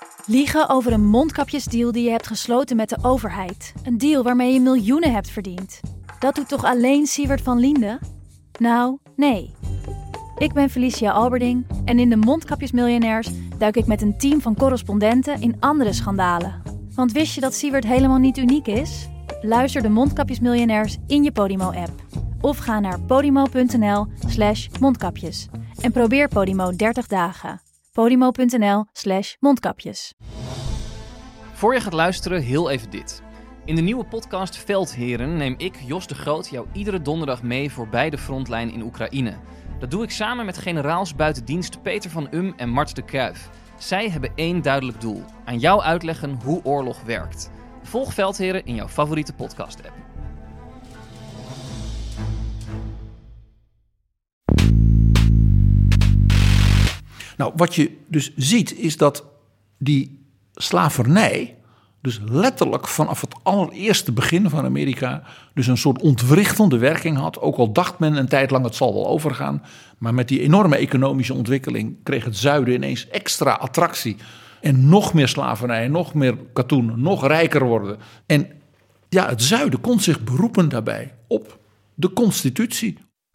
Liegen over een mondkapjesdeal die je hebt gesloten met de overheid. Een deal waarmee je miljoenen hebt verdiend. Dat doet toch alleen Siewert van Liende? Nou, nee. Ik ben Felicia Alberding en in de Mondkapjesmiljonairs duik ik met een team van correspondenten in andere schandalen. Want wist je dat Siewert helemaal niet uniek is? Luister de Mondkapjesmiljonairs in je Podimo-app. Of ga naar podimo.nl/mondkapjes. En probeer Podimo 30 dagen. podimo.nl/mondkapjes. Voor je gaat luisteren, heel even dit. In de nieuwe podcast Veldheren neem ik, Jos de Groot, jou iedere donderdag mee voorbij de frontlijn in Oekraïne. Dat doe ik samen met generaals buiten dienst Peter van Um en Mart de Kruijf. Zij hebben één duidelijk doel: aan jou uitleggen hoe oorlog werkt. Volg Veldheren in jouw favoriete podcast-app. Nou, wat je dus ziet is dat die slavernij dus letterlijk vanaf het allereerste begin van Amerika dus een soort ontwrichtende werking had. Ook al dacht men een tijd lang het zal wel overgaan. Maar met die enorme economische ontwikkeling kreeg het zuiden ineens extra attractie. En nog meer slavernij, nog meer katoen, nog rijker worden. En ja, het zuiden kon zich beroepen daarbij op de constitutie.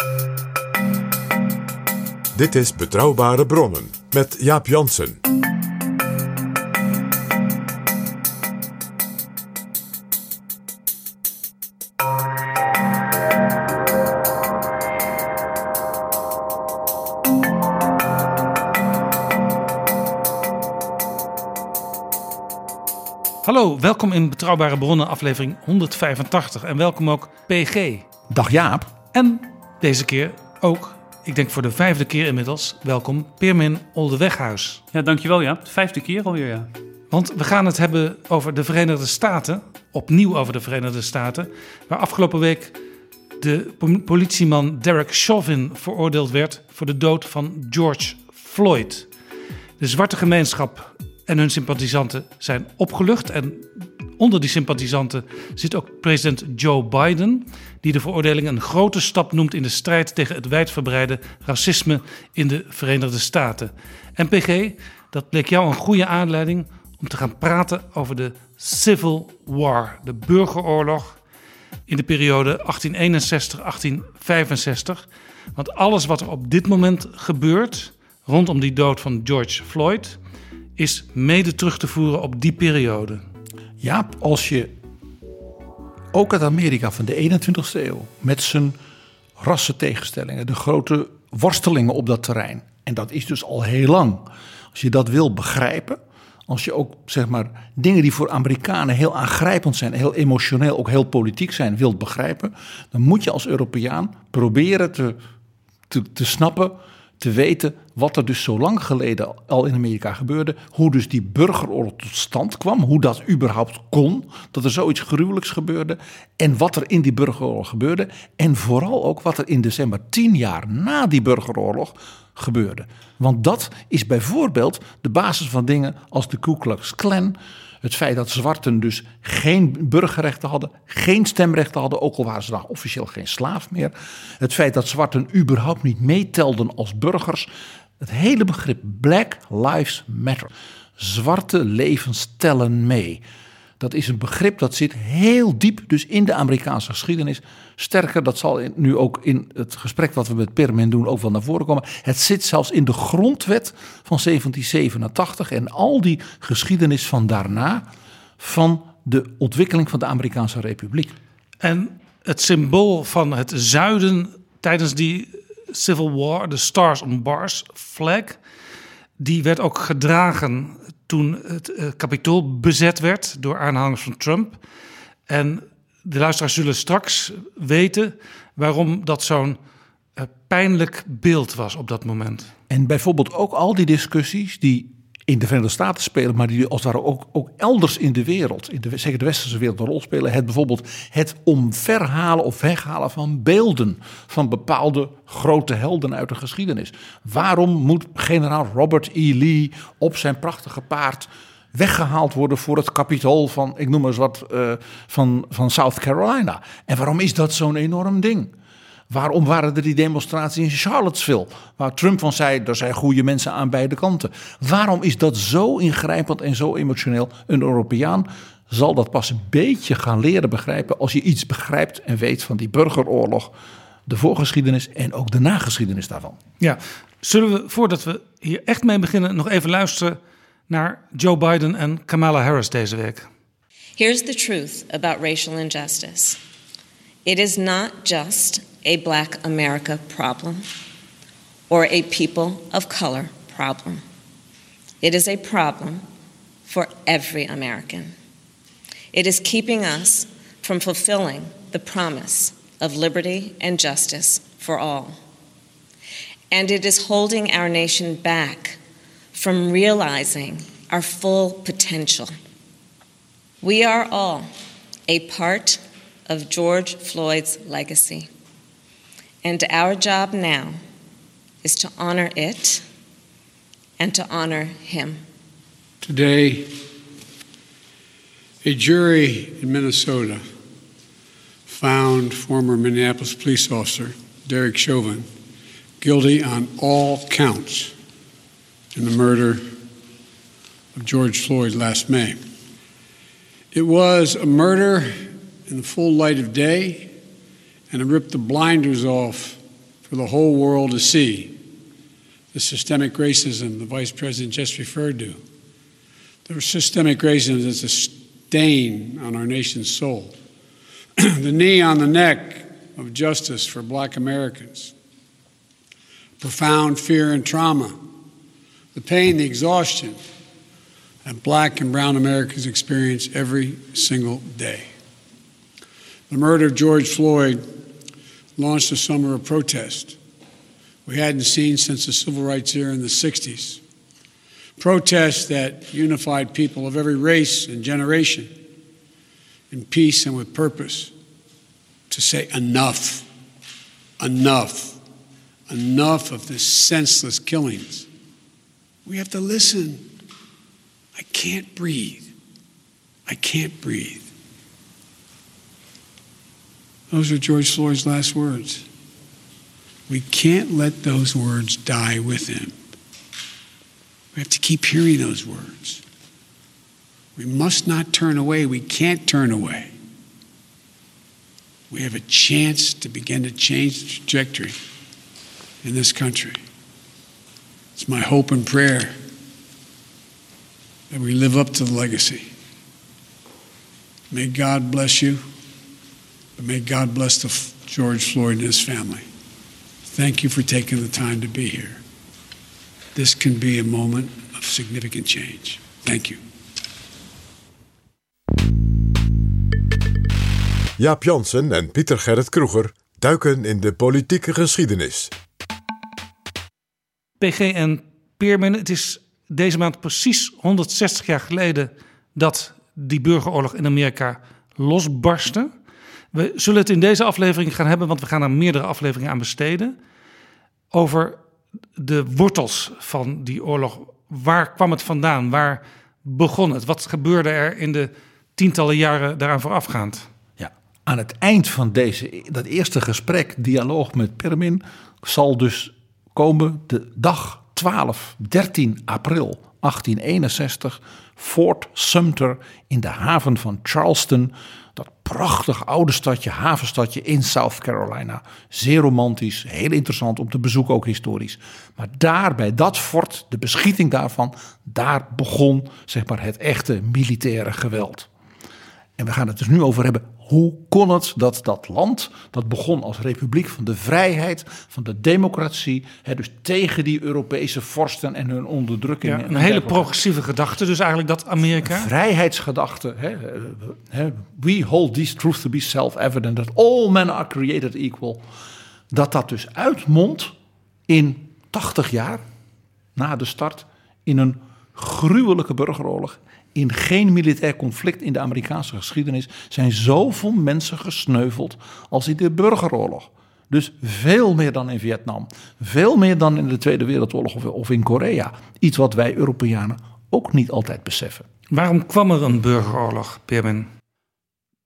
Dit is Betrouwbare Bronnen met Jaap Jansen. Hallo, welkom in Betrouwbare Bronnen aflevering 185 en welkom ook PG. Dag Jaap. En deze keer ook, ik denk voor de 5e keer inmiddels, welkom Pirmin Oldeweghuis. Ja, dankjewel ja. De 5e keer alweer ja. Want we gaan het hebben over de Verenigde Staten, opnieuw over de Verenigde Staten, waar afgelopen week de politieman Derek Chauvin veroordeeld werd voor de dood van George Floyd. De zwarte gemeenschap en hun sympathisanten zijn opgelucht. En onder die sympathisanten zit ook president Joe Biden, die de veroordeling een grote stap noemt in de strijd tegen het wijdverbreide racisme in de Verenigde Staten. En PG, dat bleek jou een goede aanleiding om te gaan praten over de Civil War, de burgeroorlog in de periode 1861-1865. Want alles wat er op dit moment gebeurt rondom die dood van George Floyd is mede terug te voeren op die periode. Ja, als je ook het Amerika van de 21ste eeuw met zijn rassentegenstellingen, de grote worstelingen op dat terrein, en dat is dus al heel lang. Als je dat wil begrijpen, als je ook zeg maar dingen die voor Amerikanen heel aangrijpend zijn, heel emotioneel, ook heel politiek zijn, wilt begrijpen, dan moet je als Europeaan proberen te snappen, te weten wat er dus zo lang geleden al in Amerika gebeurde. Hoe dus die burgeroorlog tot stand kwam. Hoe dat überhaupt kon. Dat er zoiets gruwelijks gebeurde. En wat er in die burgeroorlog gebeurde. En vooral ook wat er in december 10 jaar na die burgeroorlog gebeurde. Want dat is bijvoorbeeld de basis van dingen als de Ku Klux Klan. Het feit dat zwarten dus geen burgerrechten hadden, geen stemrechten hadden, ook al waren ze dan officieel geen slaaf meer. Het feit dat zwarten überhaupt niet meetelden als burgers. Het hele begrip Black Lives Matter. Zwarte levens tellen mee. Dat is een begrip dat zit heel diep dus in de Amerikaanse geschiedenis. Sterker, dat zal nu ook in het gesprek wat we met Pirmin doen ook wel naar voren komen. Het zit zelfs in de grondwet van 1787 en al die geschiedenis van daarna van de ontwikkeling van de Amerikaanse Republiek. En het symbool van het zuiden tijdens die Civil War, de Stars on Bars flag, die werd ook gedragen toen het Capitool bezet werd door aanhangers van Trump. En de luisteraars zullen straks weten waarom dat zo'n pijnlijk beeld was op dat moment. En bijvoorbeeld ook al die discussies die in de Verenigde Staten spelen, maar die als het ware ook elders in de wereld, zeker de westerse wereld, een rol spelen. Het omverhalen of weghalen van beelden van bepaalde grote helden uit de geschiedenis. Waarom moet generaal Robert E. Lee op zijn prachtige paard weggehaald worden voor het Capitool van, ik noem maar eens wat, van South Carolina? En waarom is dat zo'n enorm ding? Waarom waren er die demonstraties in Charlottesville? Waar Trump van zei, er zijn goede mensen aan beide kanten. Waarom is dat zo ingrijpend en zo emotioneel? Een Europeaan zal dat pas een beetje gaan leren begrijpen als je iets begrijpt en weet van die burgeroorlog, de voorgeschiedenis en ook de nageschiedenis daarvan. Ja, zullen we, voordat we hier echt mee beginnen, nog even luisteren naar Joe Biden en Kamala Harris deze week. Here's the truth about racial injustice. It is not just a Black America problem or a people of color problem. It is a problem for every American. It is keeping us from fulfilling the promise of liberty and justice for all. And it is holding our nation back from realizing our full potential. We are all a part of George Floyd's legacy. And our job now is to honor it and to honor him. Today, a jury in Minnesota found former Minneapolis police officer Derek Chauvin guilty on all counts in the murder of George Floyd last May. It was a murder in the full light of day, and it ripped the blinders off for the whole world to see. The systemic racism the Vice President just referred to. The systemic racism that's a stain on our nation's soul. The knee on the neck of justice for Black Americans. Profound fear and trauma. The pain, the exhaustion that Black and brown Americans experience every single day. The murder of George Floyd launched a summer of protest we hadn't seen since the civil rights era in the 60s. Protests that unified people of every race and generation in peace and with purpose to say enough, enough, enough of this senseless killings. We have to listen. I can't breathe. I can't breathe. Those are George Floyd's last words. We can't let those words die with him. We have to keep hearing those words. We must not turn away. We can't turn away. We have a chance to begin to change the trajectory in this country. It's my hope and prayer that we live up to the legacy. May God bless you, but may God bless George Floyd and his family. Thank you for taking the time to be here. This can be a moment of significant change. Thank you. Jaap Jansen en Pieter Gerrit Kroeger duiken in de politieke geschiedenis. PG en Peermin, het is deze maand precies 160 jaar geleden dat die burgeroorlog in Amerika losbarstte. We zullen het in deze aflevering gaan hebben, want we gaan er meerdere afleveringen aan besteden, over de wortels van die oorlog. Waar kwam het vandaan? Waar begon het? Wat gebeurde er in de tientallen jaren daaraan voorafgaand? Ja, aan het eind van dat eerste gesprek, dialoog met Peermin, zal dus komen de dag 13 april 1861, Fort Sumter in de haven van Charleston. Dat prachtig oude stadje, havenstadje in South Carolina. Zeer romantisch, heel interessant om te bezoeken, ook historisch. Maar daar bij dat fort, de beschieting daarvan, daar begon zeg maar het echte militaire geweld. En we gaan het dus nu over hebben. Hoe kon het dat dat land, dat begon als republiek van de vrijheid, van de democratie, dus tegen die Europese vorsten en hun onderdrukking. Ja, een hele progressieve gedachte dus eigenlijk, dat Amerika. Een vrijheidsgedachte. We hold these truths to be self-evident, that all men are created equal. Dat dus uitmondt in 80 jaar na de start in een gruwelijke burgeroorlog. In geen militair conflict in de Amerikaanse geschiedenis zijn zoveel mensen gesneuveld als in de burgeroorlog. Dus veel meer dan in Vietnam. Veel meer dan in de Tweede Wereldoorlog of in Korea. Iets wat wij Europeanen ook niet altijd beseffen. Waarom kwam er een burgeroorlog, Peermin?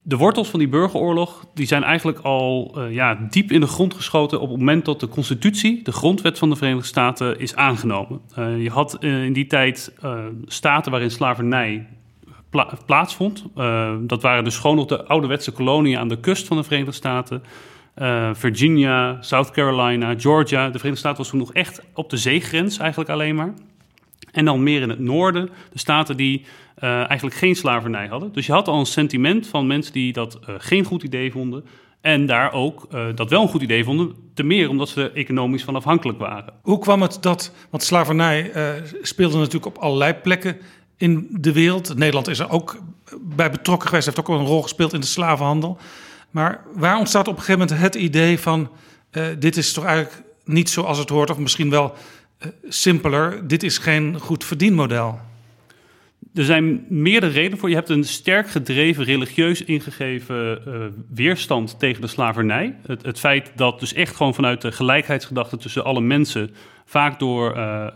De wortels van die burgeroorlog die zijn eigenlijk al diep in de grond geschoten op het moment dat de constitutie, de grondwet van de Verenigde Staten, is aangenomen. Je had in die tijd staten waarin slavernij plaatsvond. Dat waren dus gewoon nog de ouderwetse koloniën aan de kust van de Verenigde Staten. Virginia, South Carolina, Georgia. De Verenigde Staten was toen nog echt op de zeegrens eigenlijk alleen maar. En dan meer in het noorden, de staten die eigenlijk geen slavernij hadden. Dus je had al een sentiment van mensen die dat geen goed idee vonden. En daar ook dat wel een goed idee vonden, te meer omdat ze er economisch van afhankelijk waren. Hoe kwam het dat, want slavernij speelde natuurlijk op allerlei plekken in de wereld. Nederland is er ook bij betrokken geweest, heeft ook wel een rol gespeeld in de slavenhandel. Maar waar ontstaat op een gegeven moment het idee van dit is toch eigenlijk niet zoals het hoort, of misschien wel simpeler, dit is geen goed verdienmodel? Er zijn meerdere redenen voor. Je hebt een sterk gedreven, religieus ingegeven weerstand tegen de slavernij. Het feit dat dus echt gewoon vanuit de gelijkheidsgedachte tussen alle mensen, vaak door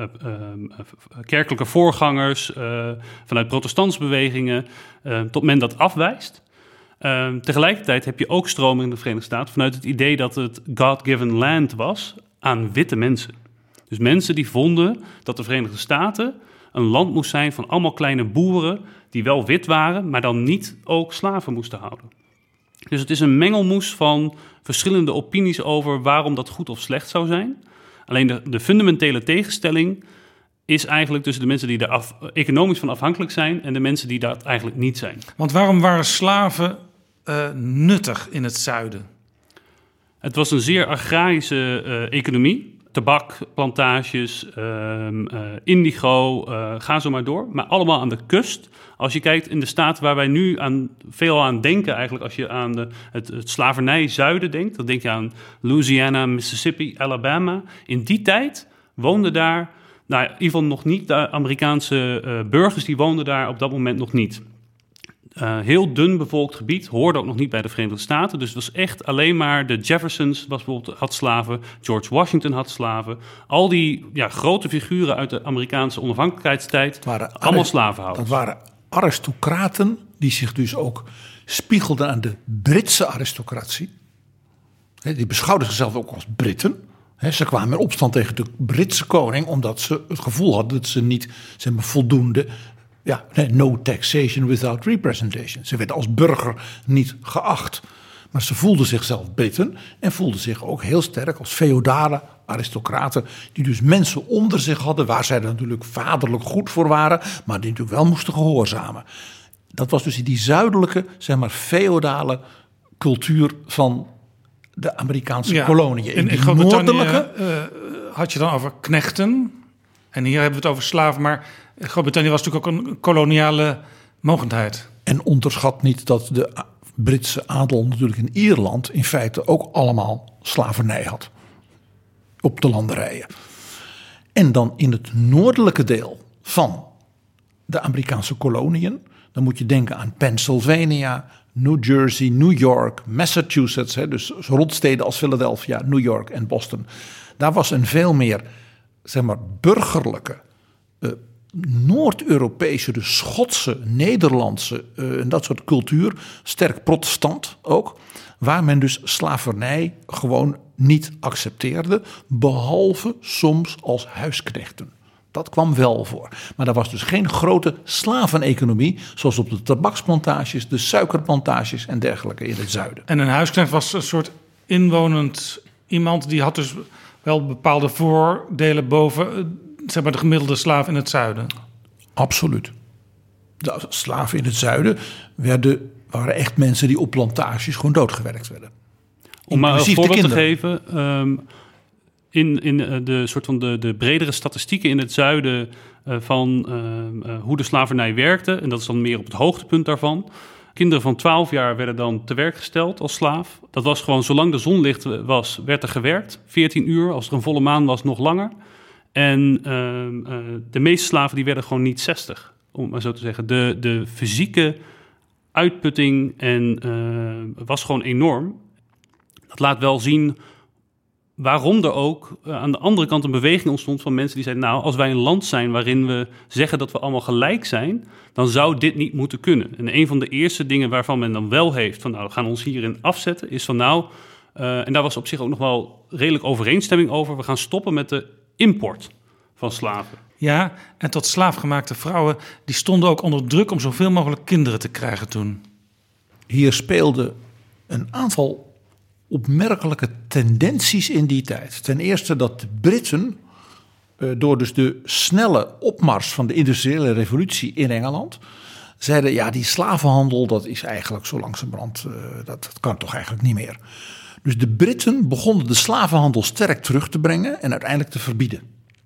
kerkelijke voorgangers, vanuit protestantsbewegingen, tot men dat afwijst. Tegelijkertijd heb je ook stromingen in de Verenigde Staten vanuit het idee dat het God-given land was aan witte mensen. Dus mensen die vonden dat de Verenigde Staten een land moest zijn van allemaal kleine boeren die wel wit waren, maar dan niet ook slaven moesten houden. Dus het is een mengelmoes van verschillende opinies over waarom dat goed of slecht zou zijn. Alleen de fundamentele tegenstelling is eigenlijk tussen de mensen die er economisch van afhankelijk zijn en de mensen die dat eigenlijk niet zijn. Want waarom waren slaven nuttig in het zuiden? Het was een zeer agrarische economie. Tabak, plantages, indigo, ga zo maar door. Maar allemaal aan de kust. Als je kijkt in de staten waar wij nu veel aan denken eigenlijk, als je aan het slavernij-zuiden denkt, dan denk je aan Louisiana, Mississippi, Alabama. In die tijd woonden daar, in ieder geval nog niet de Amerikaanse burgers, die woonden daar op dat moment nog niet. Heel dun bevolkt gebied, hoorde ook nog niet bij de Verenigde Staten. Dus het was echt alleen maar de Jeffersons had slaven, George Washington had slaven. Al die grote figuren uit de Amerikaanse onafhankelijkheidstijd, allemaal slavenhouders. Dat waren aristocraten die zich dus ook spiegelden aan de Britse aristocratie. Die beschouwden zichzelf ook als Britten. Ze kwamen in opstand tegen de Britse koning omdat ze het gevoel hadden dat ze niet voldoende... no taxation without representation. Ze werden als burger niet geacht. Maar ze voelden zichzelf Britten en voelden zich ook heel sterk als feodale aristocraten. Die dus mensen onder zich hadden waar zij er natuurlijk vaderlijk goed voor waren. Maar die natuurlijk wel moesten gehoorzamen. Dat was dus die zuidelijke, feodale cultuur van de Amerikaanse koloniën. In de noordelijke had je dan over knechten. En hier hebben we het over slaven, maar Groot-Brittannië was natuurlijk ook een koloniale mogendheid. En onderschat niet dat de Britse adel natuurlijk in Ierland in feite ook allemaal slavernij had. Op de landerijen. En dan in het noordelijke deel van de Amerikaanse koloniën, dan moet je denken aan Pennsylvania, New Jersey, New York, Massachusetts. Dus rondsteden als Philadelphia, New York en Boston. Daar was een veel meer burgerlijke, Noord-Europese, dus Schotse, Nederlandse, dat soort cultuur, sterk protestant ook, waar men dus slavernij gewoon niet accepteerde, behalve soms als huisknechten. Dat kwam wel voor. Maar er was dus geen grote slaveneconomie, zoals op de tabaksplantages, de suikerplantages en dergelijke in het zuiden. En een huisknecht was een soort inwonend iemand die had dus wel bepaalde voordelen boven de gemiddelde slaaf in het zuiden. Absoluut. De slaven in het zuiden waren echt mensen die op plantages gewoon doodgewerkt werden. Om maar een voorbeeld te geven, in de soort van de bredere statistieken in het zuiden van hoe de slavernij werkte, en dat is dan meer op het hoogtepunt daarvan. Kinderen van 12 jaar werden dan te werk gesteld als slaaf. Dat was gewoon, zolang de zon licht was, werd er gewerkt. 14 uur, als er een volle maan was, nog langer. En de meeste slaven die werden gewoon niet 60, om maar zo te zeggen. De fysieke uitputting was gewoon enorm. Dat laat wel zien waarom er ook aan de andere kant een beweging ontstond van mensen die zeiden, nou, als wij een land zijn waarin we zeggen dat we allemaal gelijk zijn, dan zou dit niet moeten kunnen. En een van de eerste dingen waarvan men dan wel heeft van, nou, we gaan ons hierin afzetten, is van nou, en daar was op zich ook nog wel redelijk overeenstemming over, we gaan stoppen met de import van slaven. Ja, en tot slaafgemaakte vrouwen, die stonden ook onder druk om zoveel mogelijk kinderen te krijgen toen. Hier speelde een aantal opmerkelijke tendenties in die tijd. Ten eerste dat de Britten, door dus de snelle opmars van de industriële revolutie in Engeland, zeiden, ja, die slavenhandel, dat is eigenlijk zo langzamerhand, dat kan toch eigenlijk niet meer. Dus de Britten begonnen de slavenhandel sterk terug te brengen en uiteindelijk te verbieden.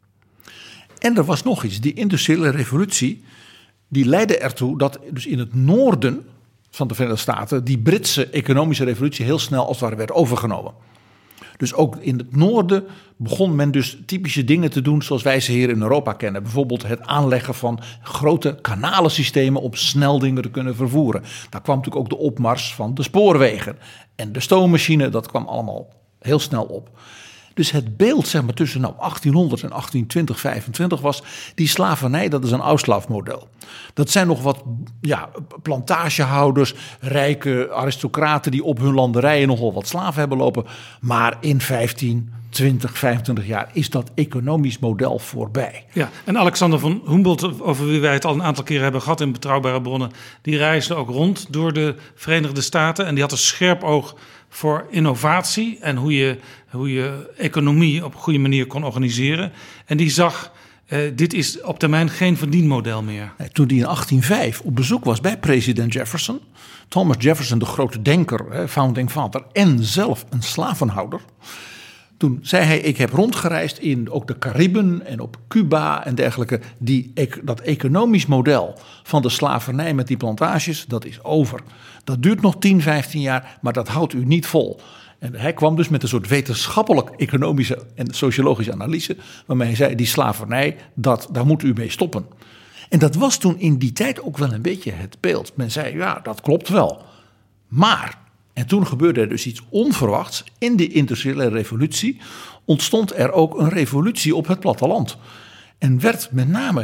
En er was nog iets, die industriële revolutie, die leidde ertoe dat dus in het noorden van de Verenigde Staten die Britse economische revolutie heel snel als het ware werd overgenomen. Dus ook in het noorden begon men dus typische dingen te doen zoals wij ze hier in Europa kennen. Bijvoorbeeld het aanleggen van grote kanalensystemen om snel dingen te kunnen vervoeren. Daar kwam natuurlijk ook de opmars van de spoorwegen en de stoommachine, dat kwam allemaal heel snel op. Dus het beeld, zeg maar, tussen 1800 en 1820, 25 was die slavernij, dat is een Auslaaf-model. Dat zijn nog wat plantagehouders, rijke aristocraten die op hun landerijen nogal wat slaven hebben lopen. Maar in 15, 20, 25 jaar is dat economisch model voorbij. Ja, en Alexander von Humboldt, over wie wij het al een aantal keren hebben gehad in Betrouwbare Bronnen, die reisde ook rond door de Verenigde Staten en die had een scherp oog voor innovatie en hoe je economie op een goede manier kon organiseren. En die zag, dit is op termijn geen verdienmodel meer. Toen hij in 1805 op bezoek was bij president Jefferson, Thomas Jefferson, de grote denker, founding father en zelf een slavenhouder. Toen zei hij, ik heb rondgereisd in ook de Cariben en op Cuba en dergelijke. Dat economisch model van de slavernij met die plantages, dat is over. Dat duurt nog 10, 15 jaar, maar dat houdt u niet vol. En hij kwam dus met een soort wetenschappelijk economische en sociologische analyse, waarmee hij zei, die slavernij, daar moet u mee stoppen. En dat was toen in die tijd ook wel een beetje het beeld. Men zei, ja, dat klopt wel. Maar, en toen gebeurde er dus iets onverwachts. In de industriële revolutie ontstond er ook een revolutie op het platteland. En werd met name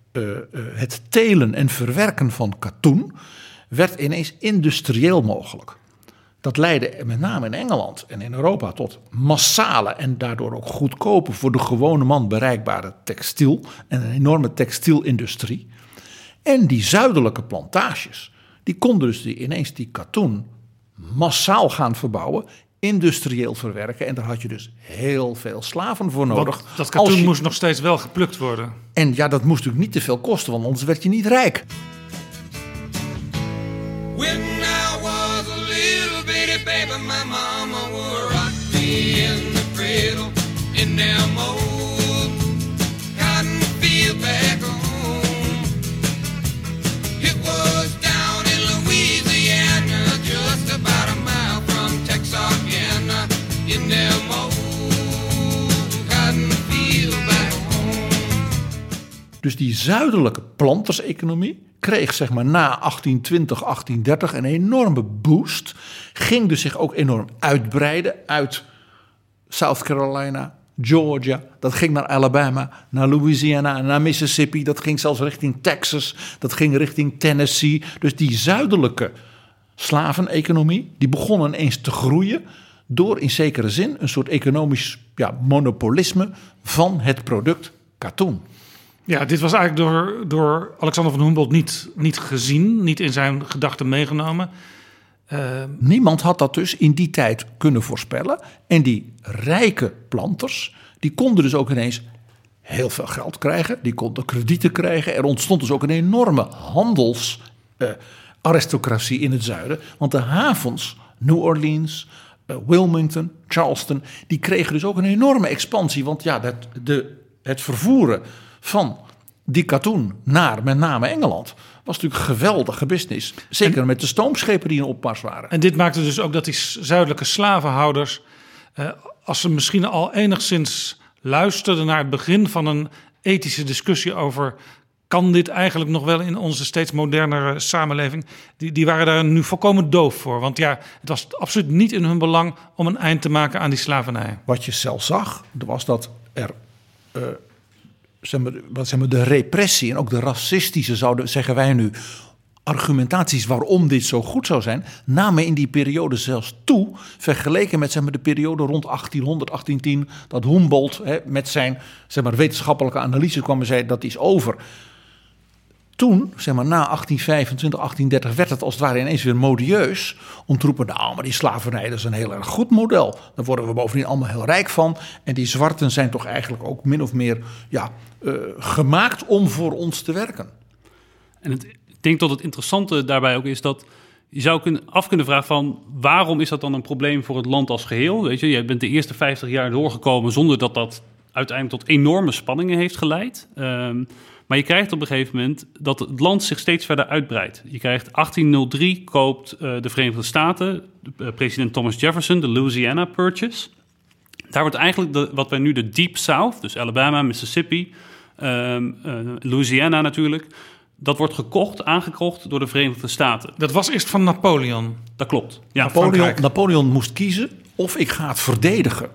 het telen en verwerken van katoen werd ineens industrieel mogelijk. Dat leidde met name in Engeland en in Europa tot massale en daardoor ook goedkope, voor de gewone man bereikbare textiel en een enorme textielindustrie. En die zuidelijke plantages, die konden dus ineens die katoen massaal gaan verbouwen, industrieel verwerken. En daar had je dus heel veel slaven voor nodig. Want dat katoen moest nog steeds wel geplukt worden. En ja, dat moest natuurlijk niet te veel kosten, want anders werd je niet rijk. When I was a little bitty baby, my mama would rock me in the cradle in them old cotton field back home. It was down in Louisiana, just about a mile from Texarkana, in them old cotton field back home. Dus die zuidelijke planterseconomie kreeg zeg maar na 1820, 1830 een enorme boost. Ging dus zich ook enorm uitbreiden uit South Carolina, Georgia. Dat ging naar Alabama, naar Louisiana, naar Mississippi. Dat ging zelfs richting Texas. Dat ging richting Tennessee. Dus die zuidelijke slaveneconomie, die begon ineens te groeien door in zekere zin een soort economisch monopolisme van het product katoen. Ja, dit was eigenlijk door Alexander von Humboldt niet gezien, niet in zijn gedachten meegenomen. Niemand had dat dus in die tijd kunnen voorspellen. En die rijke planters, die konden dus ook ineens heel veel geld krijgen. Die konden kredieten krijgen. Er ontstond dus ook een enorme handelsaristocratie in het zuiden. Want de havens, New Orleans, Wilmington, Charleston, die kregen dus ook een enorme expansie. Want ja, het vervoeren van die katoen naar met name Engeland was natuurlijk geweldige business. Zeker met de stoomschepen die in opmars waren. En dit maakte dus ook dat die zuidelijke slavenhouders, als ze misschien al enigszins luisterden naar het begin van een ethische discussie over kan dit eigenlijk nog wel in onze steeds modernere samenleving? Die waren daar nu volkomen doof voor. Want ja, het was absoluut niet in hun belang om een eind te maken aan die slavernij. Wat je zelf zag, was dat er de repressie en ook de racistische, zeggen wij nu, argumentaties waarom dit zo goed zou zijn, namen in die periode zelfs toe, vergeleken met de periode rond 1800, 1810, dat Humboldt met zijn wetenschappelijke analyse kwam en zei dat is over. Toen, na 1825, 1830, werd het als het ware ineens weer modieus om te roepen, nou, maar die slavernij, dat is een heel erg goed model. Daar worden we bovendien allemaal heel rijk van. En die zwarten zijn toch eigenlijk ook min of meer gemaakt om voor ons te werken. En ik denk dat het interessante daarbij ook is dat je zou kunnen vragen van waarom is dat dan een probleem voor het land als geheel? Weet je bent de eerste 50 jaar doorgekomen zonder dat uiteindelijk tot enorme spanningen heeft geleid. Maar je krijgt op een gegeven moment dat het land zich steeds verder uitbreidt. Je krijgt 1803 koopt de Verenigde Staten, president Thomas Jefferson, de Louisiana Purchase. Daar wordt eigenlijk wat wij nu de Deep South, dus Alabama, Mississippi, Louisiana natuurlijk, dat wordt aangekocht door de Verenigde Staten. Dat was eerst van Napoleon. Dat klopt. Ja, Napoleon moest kiezen of ik ga het verdedigen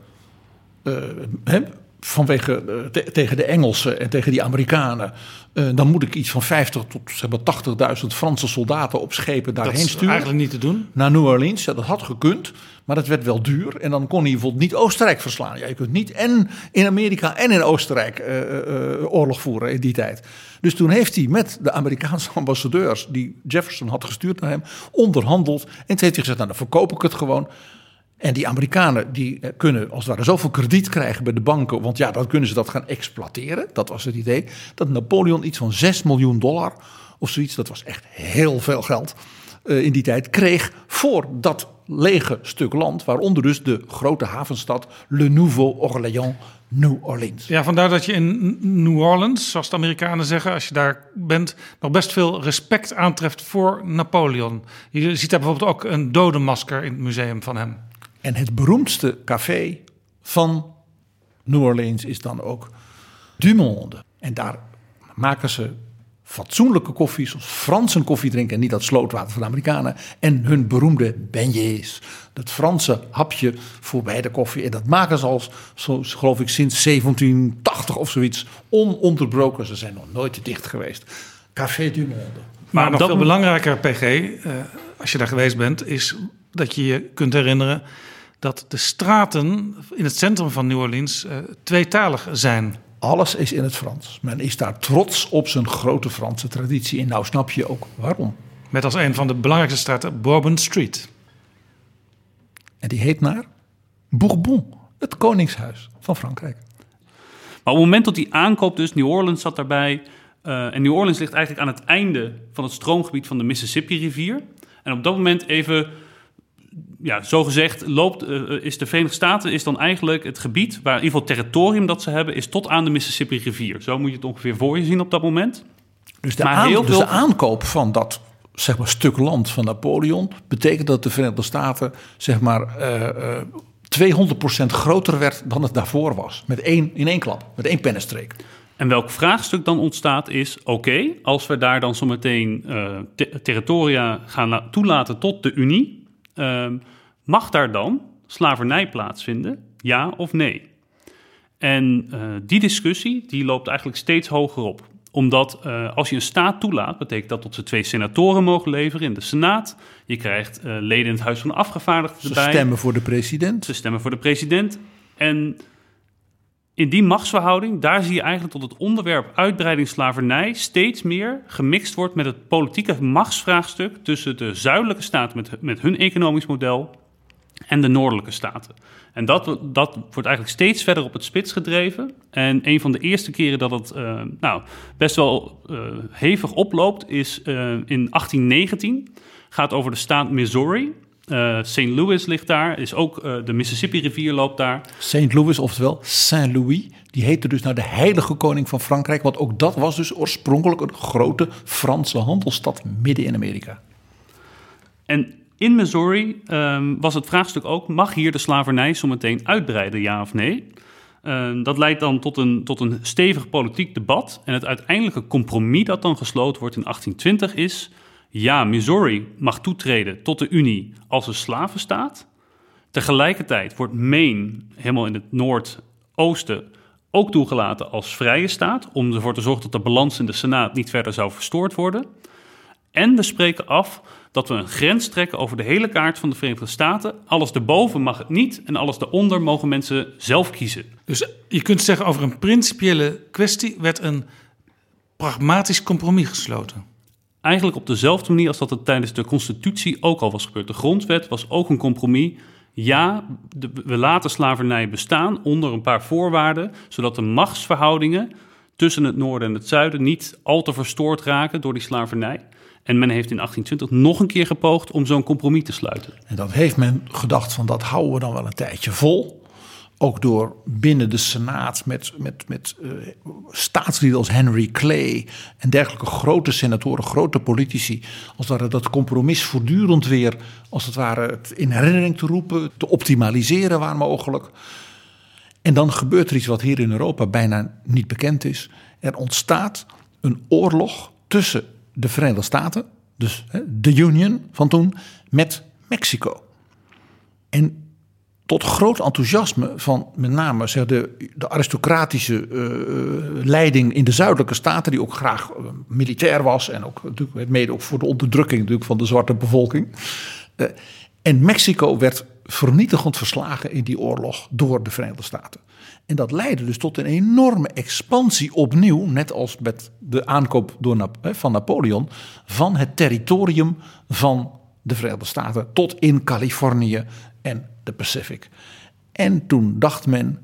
vanwege tegen de Engelsen en tegen die Amerikanen. Dan moet ik iets van 50 tot 80.000 Franse soldaten op schepen daarheen sturen. Dat is eigenlijk niet te doen. Naar New Orleans, dat had gekund. Maar dat werd wel duur. En dan kon hij bijvoorbeeld niet Oostenrijk verslaan. Ja, je kunt niet en in Amerika en in Oostenrijk oorlog voeren in die tijd. Dus toen heeft hij met de Amerikaanse ambassadeurs die Jefferson had gestuurd naar hem onderhandeld. En toen heeft hij gezegd, nou dan verkoop ik het gewoon. En die Amerikanen die kunnen als het ware zoveel krediet krijgen bij de banken. Want ja, dan kunnen ze dat gaan exploiteren. Dat was het idee. Dat Napoleon iets van $6 miljoen of zoiets. Dat was echt heel veel geld in die tijd. Kreeg voor dat lege stuk land. Waaronder dus de grote havenstad Le Nouveau Orléans, New Orleans. Ja, vandaar dat je in New Orleans, zoals de Amerikanen zeggen, als je daar bent, nog best veel respect aantreft voor Napoleon. Je ziet daar bijvoorbeeld ook een dodenmasker in het museum van hem. En het beroemdste café van New Orleans is dan ook Du Monde. En daar maken ze fatsoenlijke koffie, zoals Fransen koffie drinken en niet dat slootwater van de Amerikanen. En hun beroemde beignets, dat Franse hapje voorbij de koffie. En dat maken ze al, geloof ik, sinds 1780 of zoiets, ononderbroken. Ze zijn nog nooit dicht geweest. Café Du Monde. Maar nog veel belangrijker, PG, als je daar geweest bent, is dat je je kunt herinneren dat de straten in het centrum van New Orleans tweetalig zijn. Alles is in het Frans. Men is daar trots op zijn grote Franse traditie. En nou snap je ook waarom. Met als een van de belangrijkste straten Bourbon Street. En die heet naar Bourbon, het koningshuis van Frankrijk. Maar op het moment dat hij aankoopt, dus New Orleans zat daarbij. En New Orleans ligt eigenlijk aan het einde van het stroomgebied van de Mississippi-rivier. En op dat moment even, ja, zogezegd, is de Verenigde Staten is dan eigenlijk het gebied waar in ieder geval het territorium dat ze hebben is tot aan de Mississippi-rivier. Zo moet je het ongeveer voor je zien op dat moment. Dus de aankoop van dat stuk land van Napoleon betekent dat de Verenigde Staten 200% groter werd dan het daarvoor was. In één klap, met één pennenstreek. En welk vraagstuk dan ontstaat is, oké, als we daar dan zometeen territoria gaan toelaten tot de Unie, mag daar dan slavernij plaatsvinden, ja of nee? En die discussie die loopt eigenlijk steeds hoger op. Omdat als je een staat toelaat, betekent dat dat ze 2 senatoren mogen leveren in de Senaat. Je krijgt leden in het Huis van de Afgevaardigden erbij. Ze stemmen voor de president. Ze stemmen voor de president. En in die machtsverhouding, daar zie je eigenlijk dat het onderwerp uitbreiding slavernij steeds meer gemixt wordt met het politieke machtsvraagstuk tussen de zuidelijke staten met hun economisch model en de noordelijke staten. En dat wordt eigenlijk steeds verder op het spits gedreven. En een van de eerste keren dat het best wel hevig oploopt is in 1819. Gaat over de staat Missouri. St. Louis ligt daar, is ook de Mississippi-rivier loopt daar. St. Louis, oftewel Saint-Louis, die heette dus naar de heilige koning van Frankrijk. Want ook dat was dus oorspronkelijk een grote Franse handelsstad midden in Amerika. En in Missouri was het vraagstuk ook, mag hier de slavernij zometeen uitbreiden, ja of nee? Dat leidt dan tot een stevig politiek debat. En het uiteindelijke compromis dat dan gesloten wordt in 1820 is... ja, Missouri mag toetreden tot de Unie als een slavenstaat. Tegelijkertijd wordt Maine, helemaal in het noordoosten... ook toegelaten als vrije staat... om ervoor te zorgen dat de balans in de Senaat niet verder zou verstoord worden. En we spreken af dat we een grens trekken over de hele kaart van de Verenigde Staten. Alles erboven mag het niet en alles daaronder mogen mensen zelf kiezen. Dus je kunt zeggen, over een principiële kwestie werd een pragmatisch compromis gesloten. Eigenlijk op dezelfde manier als dat het tijdens de Constitutie ook al was gebeurd. De grondwet was ook een compromis. Ja, we laten slavernij bestaan onder een paar voorwaarden, zodat de machtsverhoudingen tussen het noorden en het zuiden niet al te verstoord raken door die slavernij. En men heeft in 1820 nog een keer gepoogd om zo'n compromis te sluiten. En dat heeft men gedacht van dat houden we dan wel een tijdje vol. Ook door binnen de Senaat met staatslieden als Henry Clay en dergelijke grote senatoren, grote politici. Als het ware dat compromis voortdurend weer, als het ware, het in herinnering te roepen, te optimaliseren waar mogelijk. En dan gebeurt er iets wat hier in Europa bijna niet bekend is. Er ontstaat een oorlog tussen de Verenigde Staten, dus de Union van toen, met Mexico. En tot groot enthousiasme van met name de aristocratische leiding in de zuidelijke staten, die ook graag militair was en ook natuurlijk mede ook voor de onderdrukking natuurlijk van de zwarte bevolking. En Mexico werd vernietigend verslagen in die oorlog door de Verenigde Staten. En dat leidde dus tot een enorme expansie opnieuw, net als met de aankoop van Napoleon, van het territorium van de Verenigde Staten tot in Californië en de Pacific. En toen dacht men,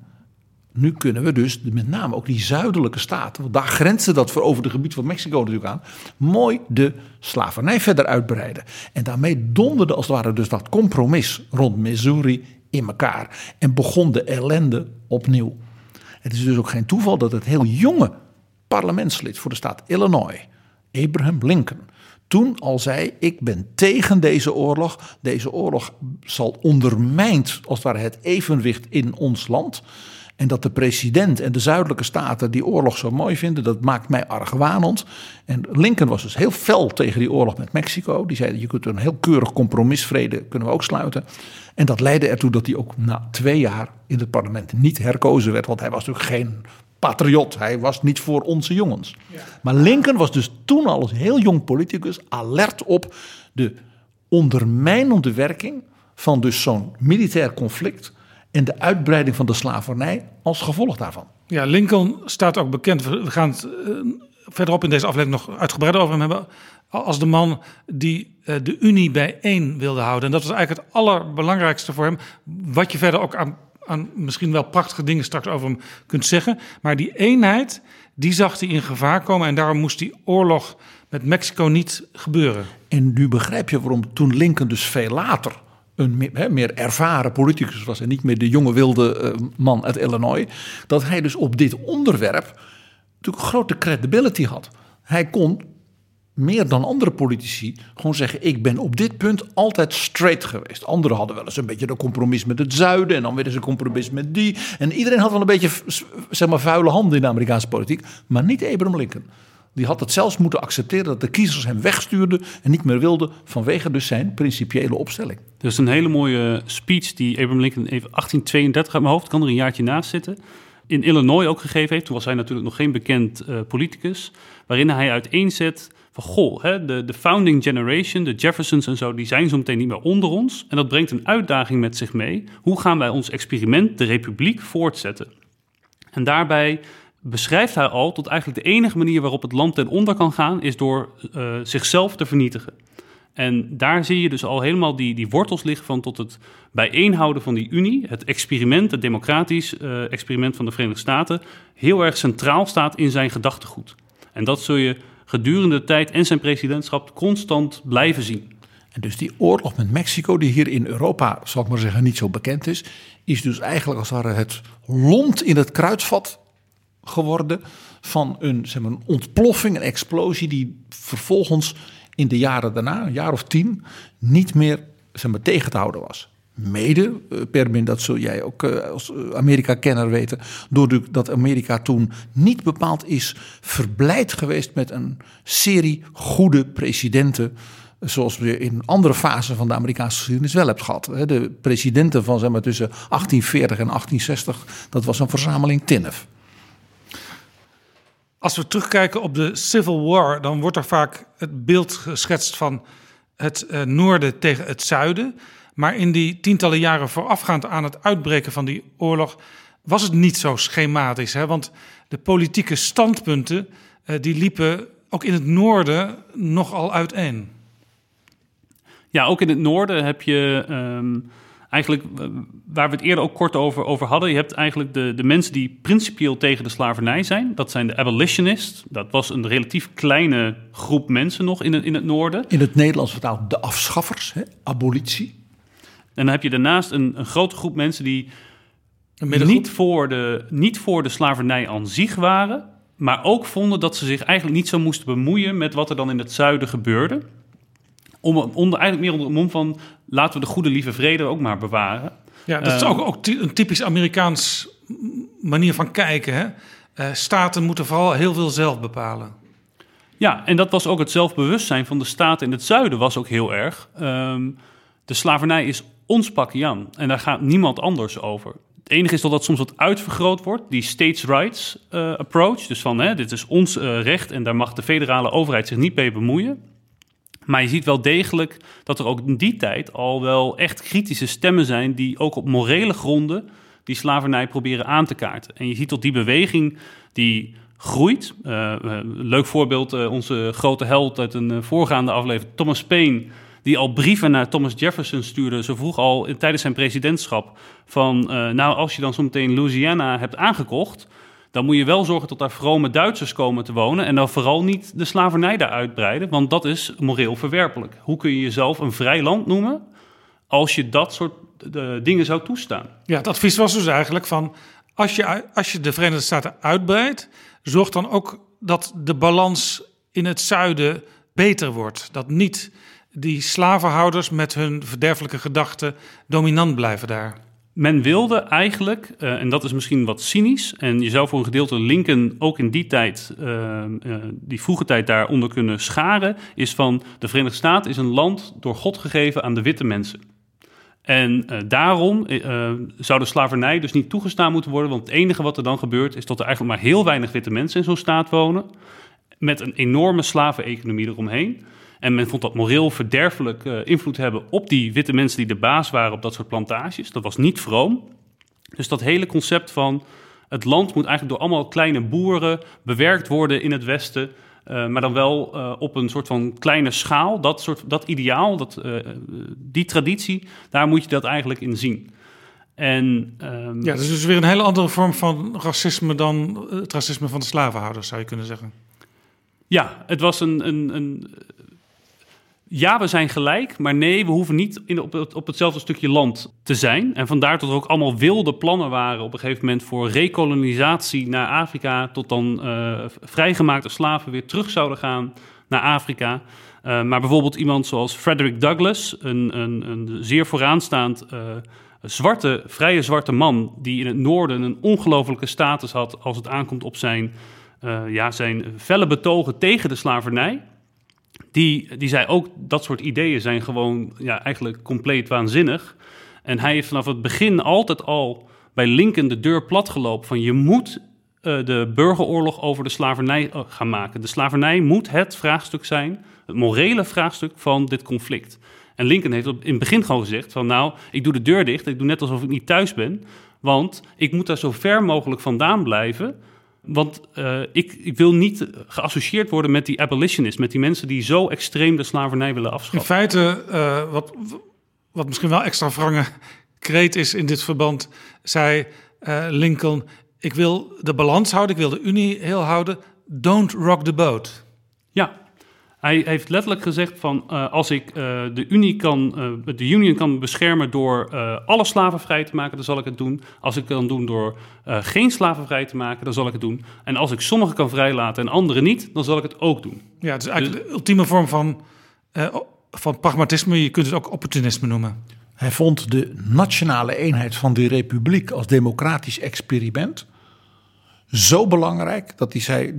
nu kunnen we dus met name ook die zuidelijke staten, want daar grensde dat veroverde gebied van Mexico natuurlijk aan, mooi de slavernij verder uitbreiden. En daarmee donderde als het ware dus dat compromis rond Missouri in elkaar en begon de ellende opnieuw. Het is dus ook geen toeval dat het heel jonge parlementslid voor de staat Illinois, Abraham Lincoln, toen al zei, ik ben tegen deze oorlog. Deze oorlog zal ondermijnt als het ware het evenwicht in ons land. En dat de president en de zuidelijke staten die oorlog zo mooi vinden, dat maakt mij argwanend. En Lincoln was dus heel fel tegen die oorlog met Mexico. Die zei, je kunt een heel keurig compromisvrede kunnen we ook sluiten. En dat leidde ertoe dat hij ook na 2 jaar in het parlement niet herkozen werd. Want hij was natuurlijk geen patriot. Hij was niet voor onze jongens. Ja. Maar Lincoln was dus toen al als heel jong politicus alert op de ondermijnende werking van dus zo'n militair conflict en de uitbreiding van de slavernij als gevolg daarvan. Ja, Lincoln staat ook bekend. We gaan het verderop in deze aflevering nog uitgebreider over hem hebben, als de man die de Unie bijeen wilde houden. En dat was eigenlijk het allerbelangrijkste voor hem. Wat je verder ook aan misschien wel prachtige dingen straks over hem kunt zeggen. Maar die eenheid, die zag hij in gevaar komen. En daarom moest die oorlog met Mexico niet gebeuren. En nu begrijp je waarom toen Lincoln dus veel later een meer ervaren politicus was en niet meer de jonge wilde man uit Illinois, dat hij dus op dit onderwerp natuurlijk grote credibility had. Hij kon meer dan andere politici gewoon zeggen, ik ben op dit punt altijd straight geweest. Anderen hadden wel eens een beetje een compromis met het zuiden en dan weer eens een compromis met die. En iedereen had wel een beetje, zeg maar, vuile handen in de Amerikaanse politiek, maar niet Abraham Lincoln. Die had het zelfs moeten accepteren dat de kiezers hem wegstuurden en niet meer wilden vanwege dus zijn principiële opstelling. Er is een hele mooie speech die Abraham Lincoln even 1832 uit mijn hoofd, kan er een jaartje naast zitten, in Illinois ook gegeven heeft. Toen was hij natuurlijk nog geen bekend politicus, waarin hij uiteenzet van goh, de founding generation, de Jeffersons en zo, die zijn zo meteen niet meer onder ons. En dat brengt een uitdaging met zich mee. Hoe gaan wij ons experiment, de republiek, voortzetten? En daarbij beschrijft hij al tot eigenlijk de enige manier waarop het land ten onder kan gaan, is door zichzelf te vernietigen. En daar zie je dus al helemaal die wortels liggen van tot het bijeenhouden van die Unie, het experiment, het democratisch experiment van de Verenigde Staten, heel erg centraal staat in zijn gedachtegoed. En dat zul je gedurende de tijd en zijn presidentschap constant blijven zien. En dus die oorlog met Mexico, die hier in Europa, zal ik maar zeggen, niet zo bekend is dus eigenlijk als het ware het lont in het kruidvat geworden van een ontploffing, een explosie die vervolgens in de jaren daarna, een jaar of 10, niet meer tegen te houden was. Mede, Permin, dat zul jij ook als Amerika-kenner weten, doordat Amerika toen niet bepaald is verblijd geweest met een serie goede presidenten, zoals we in andere fasen van de Amerikaanse geschiedenis wel hebben gehad. De presidenten van zeg maar, tussen 1840 en 1860, dat was een verzameling tinnef. Als we terugkijken op de Civil War, dan wordt er vaak het beeld geschetst van het noorden tegen het zuiden. Maar in die tientallen jaren voorafgaand aan het uitbreken van die oorlog was het niet zo schematisch. Hè? Want de politieke standpunten die liepen ook in het noorden nogal uiteen. Ja, ook in het noorden heb je eigenlijk, waar we het eerder ook kort over hadden, je hebt eigenlijk de mensen die principieel tegen de slavernij zijn. Dat zijn de abolitionists. Dat was een relatief kleine groep mensen nog in het noorden. In het Nederlands vertaald de afschaffers, hè? Abolitie. En dan heb je daarnaast een grote groep mensen die niet voor de slavernij aan zich waren, maar ook vonden dat ze zich eigenlijk niet zo moesten bemoeien met wat er dan in het zuiden gebeurde. Eigenlijk meer onder het mom van, laten we de goede lieve vrede ook maar bewaren. Ja, dat is ook een typisch Amerikaans manier van kijken. Hè? Staten moeten vooral heel veel zelf bepalen. Ja, en dat was ook het zelfbewustzijn van de staten in het zuiden was ook heel erg. De slavernij is ons pakje aan en daar gaat niemand anders over. Het enige is dat soms wat uitvergroot wordt, die states' rights approach. Dus van, dit is ons recht en daar mag de federale overheid zich niet mee bemoeien. Maar je ziet wel degelijk dat er ook in die tijd al wel echt kritische stemmen zijn die ook op morele gronden die slavernij proberen aan te kaarten. En je ziet dat die beweging die groeit. Leuk voorbeeld, onze grote held uit een voorgaande aflevering, Thomas Paine, die al brieven naar Thomas Jefferson stuurde, zo vroeg al tijdens zijn presidentschap, van als je dan zometeen Louisiana hebt aangekocht, dan moet je wel zorgen dat daar vrome Duitsers komen te wonen en dan vooral niet de slavernij daar uitbreiden, want dat is moreel verwerpelijk. Hoe kun je jezelf een vrij land noemen als je dat soort dingen zou toestaan? Ja, het advies was dus eigenlijk van, als je de Verenigde Staten uitbreidt, zorg dan ook dat de balans in het zuiden beter wordt. Dat niet die slavenhouders met hun verderfelijke gedachten dominant blijven daar. Men wilde eigenlijk, en dat is misschien wat cynisch, en je zou voor een gedeelte Lincoln ook in die tijd, die vroege tijd daaronder kunnen scharen, is van de Verenigde Staten is een land door God gegeven aan de witte mensen. En daarom zou de slavernij dus niet toegestaan moeten worden, want het enige wat er dan gebeurt is dat er eigenlijk maar heel weinig witte mensen in zo'n staat wonen, met een enorme slaveneconomie eromheen. En men vond dat moreel verderfelijk invloed hebben op die witte mensen die de baas waren op dat soort plantages. Dat was niet vroom. Dus dat hele concept van het land moet eigenlijk door allemaal kleine boeren bewerkt worden in het Westen, maar dan wel op een soort van kleine schaal. Dat ideaal, die traditie, daar moet je dat eigenlijk in zien. En, ja, dat is dus weer een hele andere vorm van racisme dan het racisme van de slavenhouders, zou je kunnen zeggen. Ja, het was ja, we zijn gelijk, maar nee, we hoeven niet op hetzelfde stukje land te zijn. En vandaar dat er ook allemaal wilde plannen waren op een gegeven moment voor rekolonisatie naar Afrika, tot dan vrijgemaakte slaven weer terug zouden gaan naar Afrika. Maar bijvoorbeeld iemand zoals Frederick Douglass, een zeer vooraanstaand vrije zwarte man, die in het noorden een ongelofelijke status had als het aankomt op zijn felle betogen tegen de slavernij. Die zei ook, dat soort ideeën zijn gewoon eigenlijk compleet waanzinnig. En hij heeft vanaf het begin altijd al bij Lincoln de deur platgelopen van je moet de burgeroorlog over de slavernij gaan maken. De slavernij moet het vraagstuk zijn, het morele vraagstuk van dit conflict. En Lincoln heeft in het begin gewoon gezegd van ik doe de deur dicht, ik doe net alsof ik niet thuis ben, want ik moet daar zo ver mogelijk vandaan blijven. Want ik wil niet geassocieerd worden met die abolitionists, met die mensen die zo extreem de slavernij willen afschaffen. In feite, wat misschien wel extra wrange kreet is in dit verband, zei Lincoln, ik wil de balans houden, ik wil de Unie heel houden, don't rock the boat. Ja, hij heeft letterlijk gezegd van als ik de Union kan beschermen door alle slaven vrij te maken, dan zal ik het doen. Als ik het kan doen door geen slaven vrij te maken, dan zal ik het doen. En als ik sommigen kan vrijlaten en anderen niet, dan zal ik het ook doen. Ja, het is eigenlijk de ultieme vorm van pragmatisme. Je kunt het ook opportunisme noemen. Hij vond de nationale eenheid van de republiek als democratisch experiment zo belangrijk dat hij zei,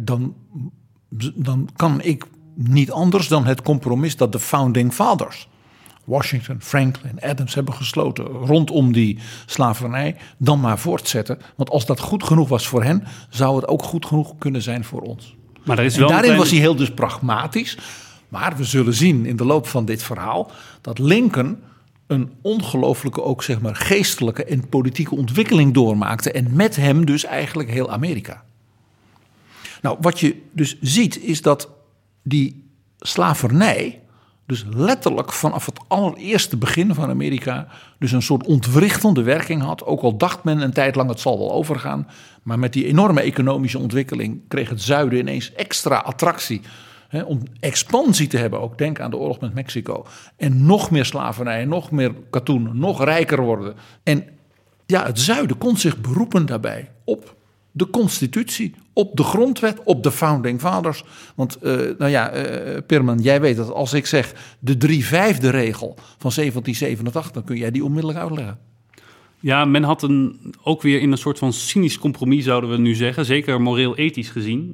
dan kan ik niet anders dan het compromis dat de Founding Fathers, Washington, Franklin, Adams hebben gesloten rondom die slavernij, dan maar voortzetten. Want als dat goed genoeg was voor hen, zou het ook goed genoeg kunnen zijn voor ons. Maar er is wel daarin was hij heel dus pragmatisch. Maar we zullen zien in de loop van dit verhaal dat Lincoln een ongelooflijke ook zeg maar geestelijke en politieke ontwikkeling doormaakte. En met hem dus eigenlijk heel Amerika. Nou, wat je dus ziet is dat die slavernij dus letterlijk vanaf het allereerste begin van Amerika dus een soort ontwrichtende werking had. Ook al dacht men een tijd lang het zal wel overgaan. Maar met die enorme economische ontwikkeling kreeg het zuiden ineens extra attractie. Om expansie te hebben, ook denk aan de oorlog met Mexico. En nog meer slavernij, nog meer katoen, nog rijker worden. En ja, het zuiden kon zich beroepen daarbij op de constitutie, op de grondwet, op de Founding Fathers. Want Pirman, jij weet dat als ik zeg de 3/5 regel van 1787, dan kun jij die onmiddellijk uitleggen. Ja, men had ook weer in een soort van cynisch compromis, zouden we nu zeggen. Zeker moreel-ethisch gezien.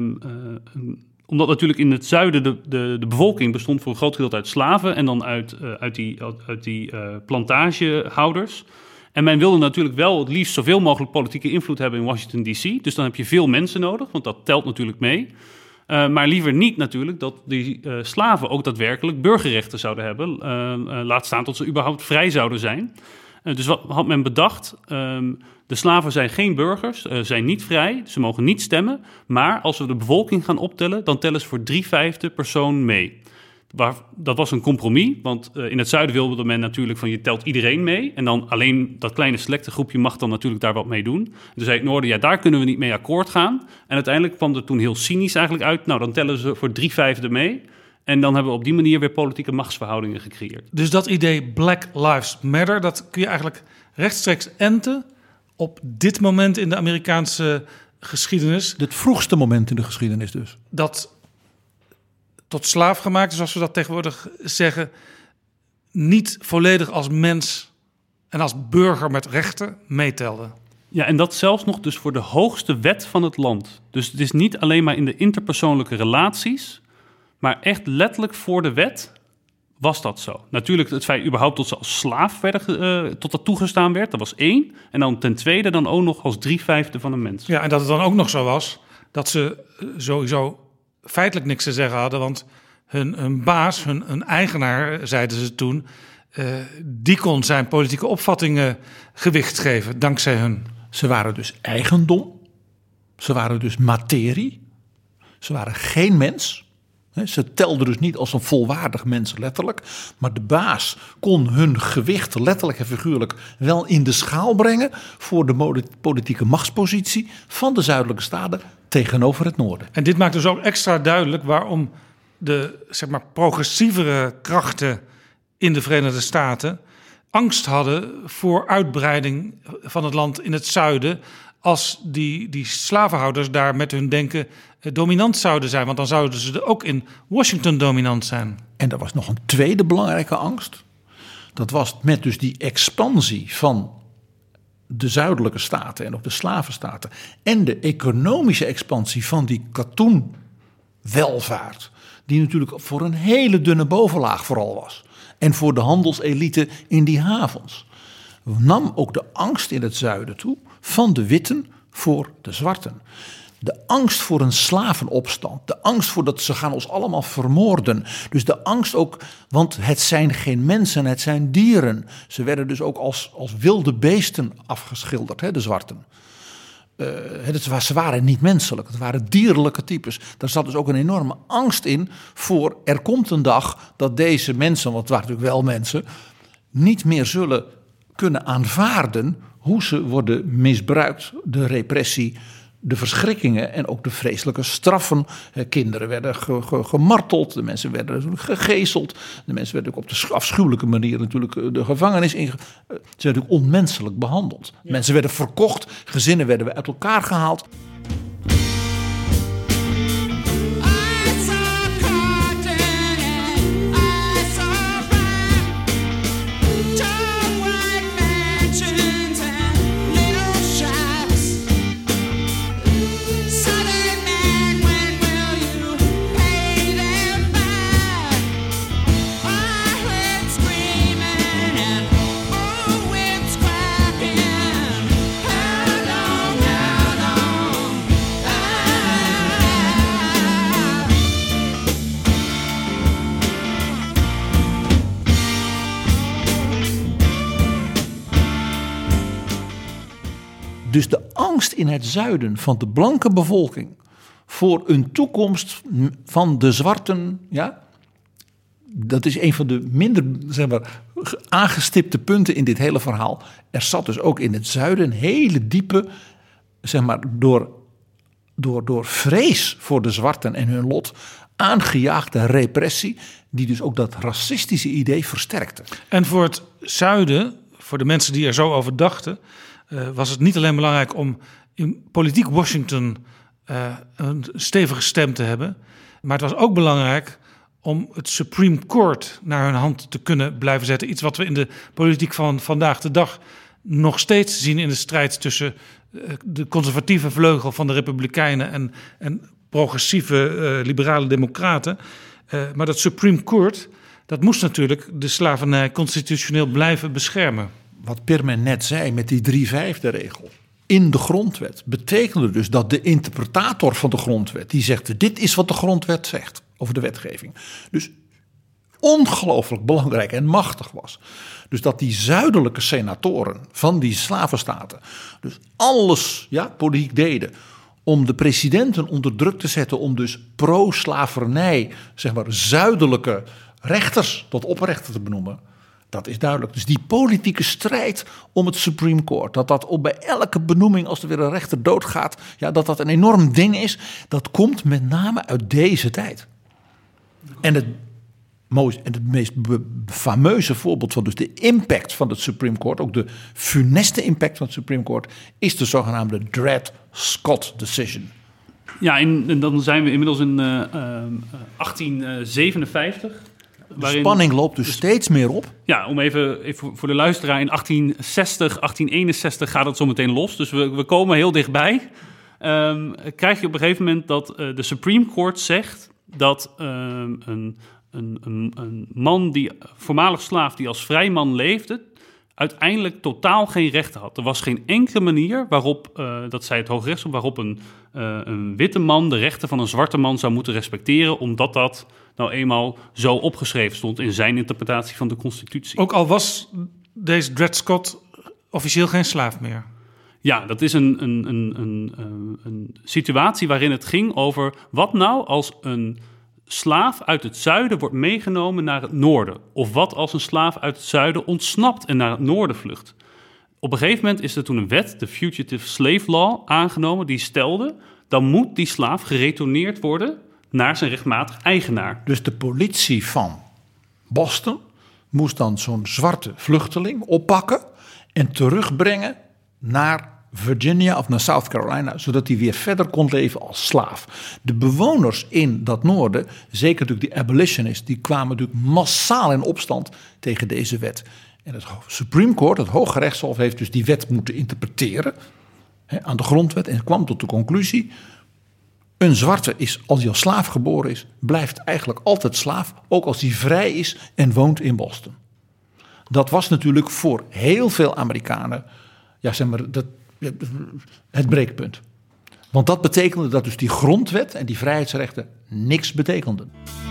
Omdat natuurlijk in het zuiden de bevolking bestond voor een groot gedeelte uit slaven en dan uit die plantagehouders. En men wilde natuurlijk wel het liefst zoveel mogelijk politieke invloed hebben in Washington D.C. Dus dan heb je veel mensen nodig, want dat telt natuurlijk mee. Maar liever niet natuurlijk dat die slaven ook daadwerkelijk burgerrechten zouden hebben. Laat staan tot ze überhaupt vrij zouden zijn. Dus wat had men bedacht? De slaven zijn geen burgers, zijn niet vrij, ze mogen niet stemmen. Maar als we de bevolking gaan optellen, dan tellen ze voor 3/5 persoon mee. Dat was een compromis, want in het zuiden wilde men natuurlijk van je telt iedereen mee. En dan alleen dat kleine selecte groepje mag dan natuurlijk daar wat mee doen. Dus zei het noorden, ja, daar kunnen we niet mee akkoord gaan. En uiteindelijk kwam er toen heel cynisch eigenlijk uit, nou dan tellen ze voor 3/5 mee. En dan hebben we op die manier weer politieke machtsverhoudingen gecreëerd. Dus dat idee Black Lives Matter, dat kun je eigenlijk rechtstreeks enten op dit moment in de Amerikaanse geschiedenis. Het vroegste moment in de geschiedenis dus. Dat tot slaaf gemaakt, zoals we dat tegenwoordig zeggen, niet volledig als mens en als burger met rechten meetelde. Ja, en dat zelfs nog dus voor de hoogste wet van het land. Dus het is niet alleen maar in de interpersoonlijke relaties, maar echt letterlijk voor de wet was dat zo. Natuurlijk het feit überhaupt dat ze als slaaf werden, tot dat toegestaan werd, dat was 1. En dan ten tweede dan ook nog als 3/5 van een mens. Ja, en dat het dan ook nog zo was dat ze sowieso feitelijk niks te zeggen hadden, want hun baas, hun eigenaar, zeiden ze toen, die kon zijn politieke opvattingen gewicht geven, dankzij hun. Ze waren dus eigendom, ze waren dus materie, ze waren geen mens. Ze telden dus niet als een volwaardig mens letterlijk, maar de baas kon hun gewicht letterlijk en figuurlijk wel in de schaal brengen voor de politieke machtspositie van de zuidelijke staten tegenover het noorden. En dit maakt dus ook extra duidelijk waarom de progressievere krachten in de Verenigde Staten angst hadden voor uitbreiding van het land in het zuiden als die slavenhouders daar met hun denken dominant zouden zijn. Want dan zouden ze ook in Washington dominant zijn. En er was nog een tweede belangrijke angst. Dat was met dus die expansie van de zuidelijke staten en ook de slavenstaten en de economische expansie van die katoenwelvaart, die natuurlijk voor een hele dunne bovenlaag vooral was. En voor de handelselite in die havens. Nam ook de angst in het zuiden toe van de witten voor de zwarten. De angst voor een slavenopstand. De angst voor dat ze gaan ons allemaal vermoorden. Dus de angst ook, want het zijn geen mensen, het zijn dieren. Ze werden dus ook als wilde beesten afgeschilderd, de zwarten. Ze waren niet menselijk, het waren dierlijke types. Daar zat dus ook een enorme angst in voor er komt een dag dat deze mensen, want het waren natuurlijk wel mensen, niet meer zullen kunnen aanvaarden hoe ze worden misbruikt, de repressie, de verschrikkingen en ook de vreselijke straffen. Kinderen werden gemarteld, de mensen werden natuurlijk gegezeld, de mensen werden ook op de afschuwelijke manier natuurlijk de gevangenis in. Ze werden natuurlijk onmenselijk behandeld. Ja. Mensen werden verkocht, gezinnen werden uit elkaar gehaald. I saw cotton and I saw rye. Dus de angst in het zuiden van de blanke bevolking voor een toekomst van de zwarten, ja, dat is een van de minder, zeg maar, aangestipte punten in dit hele verhaal. Er zat dus ook in het zuiden een hele diepe, zeg maar, door vrees voor de zwarten en hun lot aangejaagde repressie, die dus ook dat racistische idee versterkte. En voor het zuiden, voor de mensen die er zo over dachten, was het niet alleen belangrijk om in politiek Washington een stevige stem te hebben, maar het was ook belangrijk om het Supreme Court naar hun hand te kunnen blijven zetten. Iets wat we in de politiek van vandaag de dag nog steeds zien in de strijd tussen de conservatieve vleugel van de Republikeinen en progressieve liberale democraten. Maar dat Supreme Court, dat moest natuurlijk de slavernij constitutioneel blijven beschermen. Wat Pirmen net zei met die 3/5-regel in de grondwet betekende dus dat de interpretator van de grondwet, die zegt dit is wat de grondwet zegt over de wetgeving, dus ongelooflijk belangrijk en machtig was. Dus dat die zuidelijke senatoren van die slavenstaten dus alles, ja, politiek deden om de presidenten onder druk te zetten, om dus pro-slavernij, zeg maar, zuidelijke rechters tot oprechter te benoemen. Dat is duidelijk. Dus die politieke strijd om het Supreme Court, dat op bij elke benoeming als er weer een rechter doodgaat, ja, dat een enorm ding is, dat komt met name uit deze tijd. En het meest fameuze voorbeeld van dus de impact van het Supreme Court, ook de funeste impact van het Supreme Court, is de zogenaamde Dred Scott Decision. Ja, en dan zijn we inmiddels in 1857. De spanning loopt dus steeds meer op. Ja, om even voor de luisteraar, in 1861 gaat het zo meteen los. Dus we komen heel dichtbij. Krijg je op een gegeven moment dat de Supreme Court zegt dat een man, voormalig slaaf die als vrij man leefde, uiteindelijk totaal geen rechten had. Er was geen enkele manier waarop, dat zei het Hooggerechtshof, waarop een witte man de rechten van een zwarte man zou moeten respecteren, omdat dat nou eenmaal zo opgeschreven stond in zijn interpretatie van de Constitutie. Ook al was deze Dred Scott officieel geen slaaf meer. Ja, dat is een situatie waarin het ging over wat nou als een slaaf uit het zuiden wordt meegenomen naar het noorden. Of wat als een slaaf uit het zuiden ontsnapt en naar het noorden vlucht. Op een gegeven moment is er toen een wet, de Fugitive Slave Law, aangenomen die stelde, dan moet die slaaf geretourneerd worden naar zijn rechtmatig eigenaar. Dus de politie van Boston moest dan zo'n zwarte vluchteling oppakken en terugbrengen naar Virginia of naar South Carolina, zodat hij weer verder kon leven als slaaf. De bewoners in dat noorden, zeker natuurlijk die abolitionists, die kwamen natuurlijk massaal in opstand tegen deze wet. En het Supreme Court, het Hooggerechtshof, heeft dus die wet moeten interpreteren aan de grondwet en kwam tot de conclusie: een zwarte is, als hij als slaaf geboren is, blijft eigenlijk altijd slaaf, ook als hij vrij is en woont in Boston. Dat was natuurlijk voor heel veel Amerikanen, ja, zeg maar, het breekpunt. Want dat betekende dat dus die grondwet en die vrijheidsrechten niks betekenden.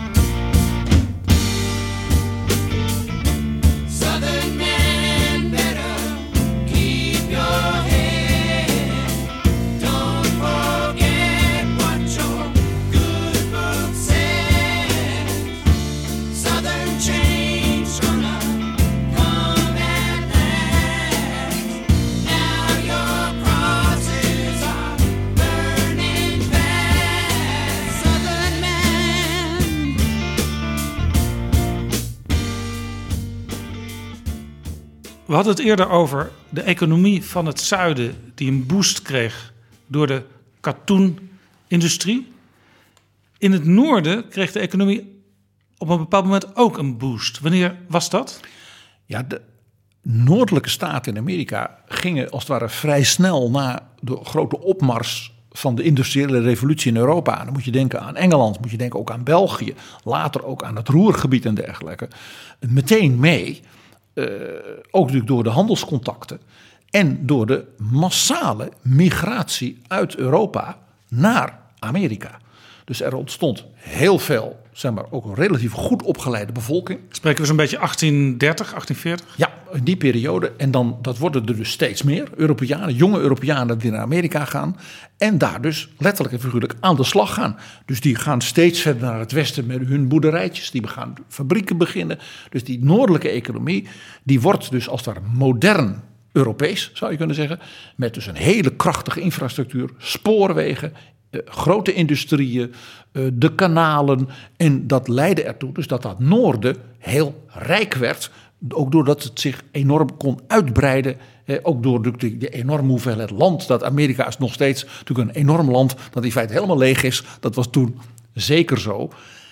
We hadden het eerder over de economie van het zuiden die een boost kreeg door de katoenindustrie. In het noorden kreeg de economie op een bepaald moment ook een boost. Wanneer was dat? Ja, de noordelijke staten in Amerika gingen als het ware vrij snel na de grote opmars van de industriële revolutie in Europa. Dan moet je denken aan Engeland, moet je denken ook aan België, later ook aan het Roergebied en dergelijke. Meteen mee. Ook natuurlijk door de handelscontacten en door de massale migratie uit Europa naar Amerika. Dus er ontstond heel veel, zeg maar, ook een relatief goed opgeleide bevolking. Spreken we zo'n beetje 1830, 1840? Ja, in die periode. En dan, dat worden er dus steeds meer Europeanen, jonge Europeanen die naar Amerika gaan. En daar dus letterlijk en figuurlijk aan de slag gaan. Dus die gaan steeds verder naar het westen met hun boerderijtjes. Die gaan fabrieken beginnen. Dus die noordelijke economie, die wordt dus als het ware modern Europees, zou je kunnen zeggen. Met dus een hele krachtige infrastructuur, spoorwegen, grote industrieën, de kanalen. En dat leidde ertoe dus dat noorden heel rijk werd. Ook doordat het zich enorm kon uitbreiden. Ook door de enorme hoeveelheid land. Dat Amerika is nog steeds natuurlijk een enorm land dat in feite helemaal leeg is. Dat was toen zeker zo.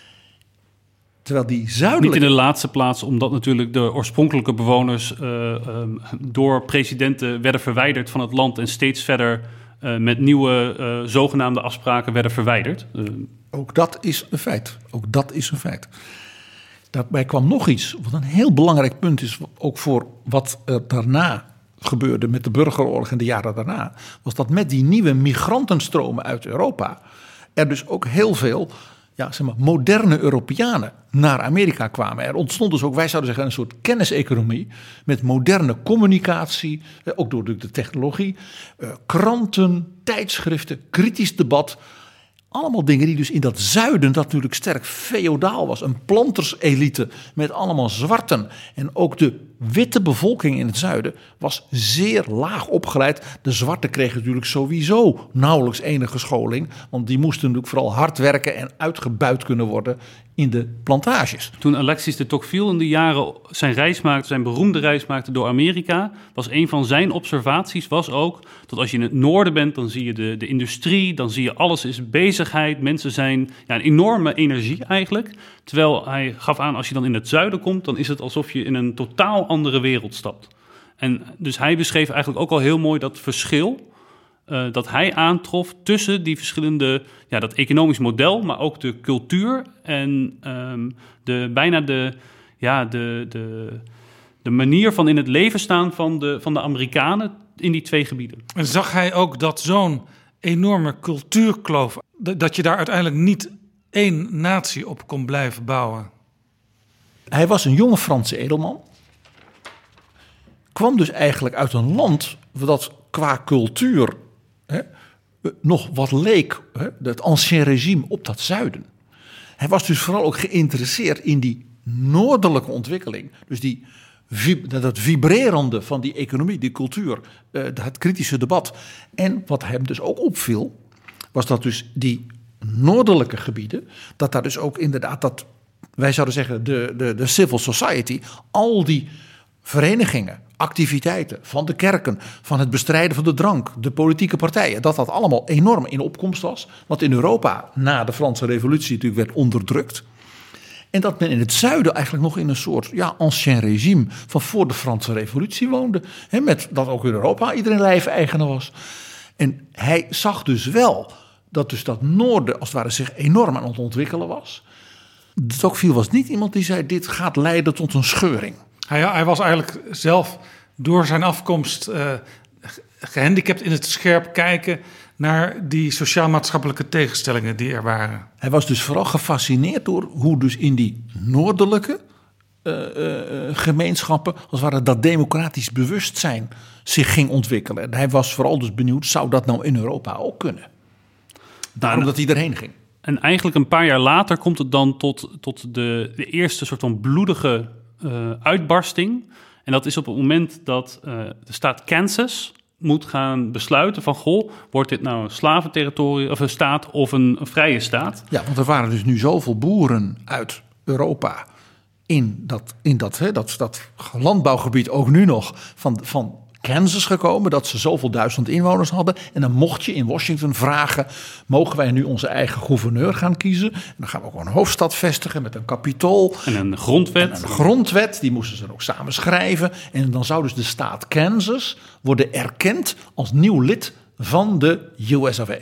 Terwijl die zuidelijke... Niet in de laatste plaats, omdat natuurlijk de oorspronkelijke bewoners door presidenten werden verwijderd van het land en steeds verder met nieuwe zogenaamde afspraken werden verwijderd. Ook dat is een feit. Daarbij kwam nog iets, wat een heel belangrijk punt is, ook voor wat er daarna gebeurde met de burgeroorlog en de jaren daarna, was dat met die nieuwe migrantenstromen uit Europa er dus ook heel veel moderne Europeanen naar Amerika kwamen. Er ontstond dus ook, wij zouden zeggen, een soort kenniseconomie met moderne communicatie, ook door de technologie, kranten, tijdschriften, kritisch debat. Allemaal dingen die dus in dat zuiden, dat natuurlijk sterk feodaal was. Een planterselite met allemaal zwarten. En ook de witte bevolking in het zuiden was zeer laag opgeleid. De zwarten kregen natuurlijk sowieso nauwelijks enige scholing. Want die moesten natuurlijk vooral hard werken en uitgebuit kunnen worden in de plantages. Toen Alexis de Tocqueville in die jaren zijn beroemde reis maakte door Amerika, was een van zijn observaties ook dat als je in het noorden bent, dan zie je de industrie, dan zie je alles is bezigheid, mensen zijn een enorme energie eigenlijk. Terwijl hij gaf aan, als je dan in het zuiden komt, dan is het alsof je in een totaal andere wereld stapt. En dus hij beschreef eigenlijk ook al heel mooi dat verschil dat hij aantrof tussen die verschillende, dat economisch model, maar ook de cultuur en de manier van in het leven staan van de Amerikanen in die twee gebieden. En zag hij ook dat zo'n enorme cultuurkloof, dat je daar uiteindelijk niet één natie op kon blijven bouwen? Hij was een jonge Franse edelman. Kwam dus eigenlijk uit een land dat qua cultuur nog wat leek, het ancien regime op dat zuiden. Hij was dus vooral ook geïnteresseerd in die noordelijke ontwikkeling. Dus dat vibrerende van die economie, die cultuur, het kritische debat. En wat hem dus ook opviel, was dat dus die noordelijke gebieden, dat daar dus ook inderdaad, dat wij zouden zeggen de civil society, al die verenigingen, activiteiten van de kerken, van het bestrijden van de drank, de politieke partijen, dat allemaal enorm in opkomst was. Wat in Europa na de Franse Revolutie natuurlijk werd onderdrukt. En dat men in het zuiden eigenlijk nog in een soort ancien regime van voor de Franse Revolutie woonde. Met dat ook in Europa iedereen lijfeigene was. En hij zag dus wel dat dus dat noorden als het ware zich enorm aan het ontwikkelen was. De Tocqueville was niet iemand die zei, dit gaat leiden tot een scheuring. Hij was eigenlijk zelf door zijn afkomst gehandicapt in het scherp kijken naar die sociaal-maatschappelijke tegenstellingen die er waren. Hij was dus vooral gefascineerd door hoe dus in die noordelijke gemeenschappen, als het ware, dat democratisch bewustzijn zich ging ontwikkelen. En hij was vooral dus benieuwd, zou dat nou in Europa ook kunnen? Daarom dat hij erheen ging. En eigenlijk een paar jaar later komt het dan tot de eerste soort van bloedige uitbarsting. En dat is op het moment dat de staat Kansas moet gaan besluiten van, wordt dit nou een slaventerritorium of een staat of een vrije staat? Ja, want er waren dus nu zoveel boeren uit Europa in dat landbouwgebied ook nu nog van Kansas gekomen, dat ze zoveel duizend inwoners hadden. En dan mocht je in Washington vragen, mogen wij nu onze eigen gouverneur gaan kiezen? En dan gaan we ook een hoofdstad vestigen met een kapitool. En een grondwet. En een grondwet, die moesten ze ook samen schrijven. En dan zou dus de staat Kansas worden erkend als nieuw lid van de US of A.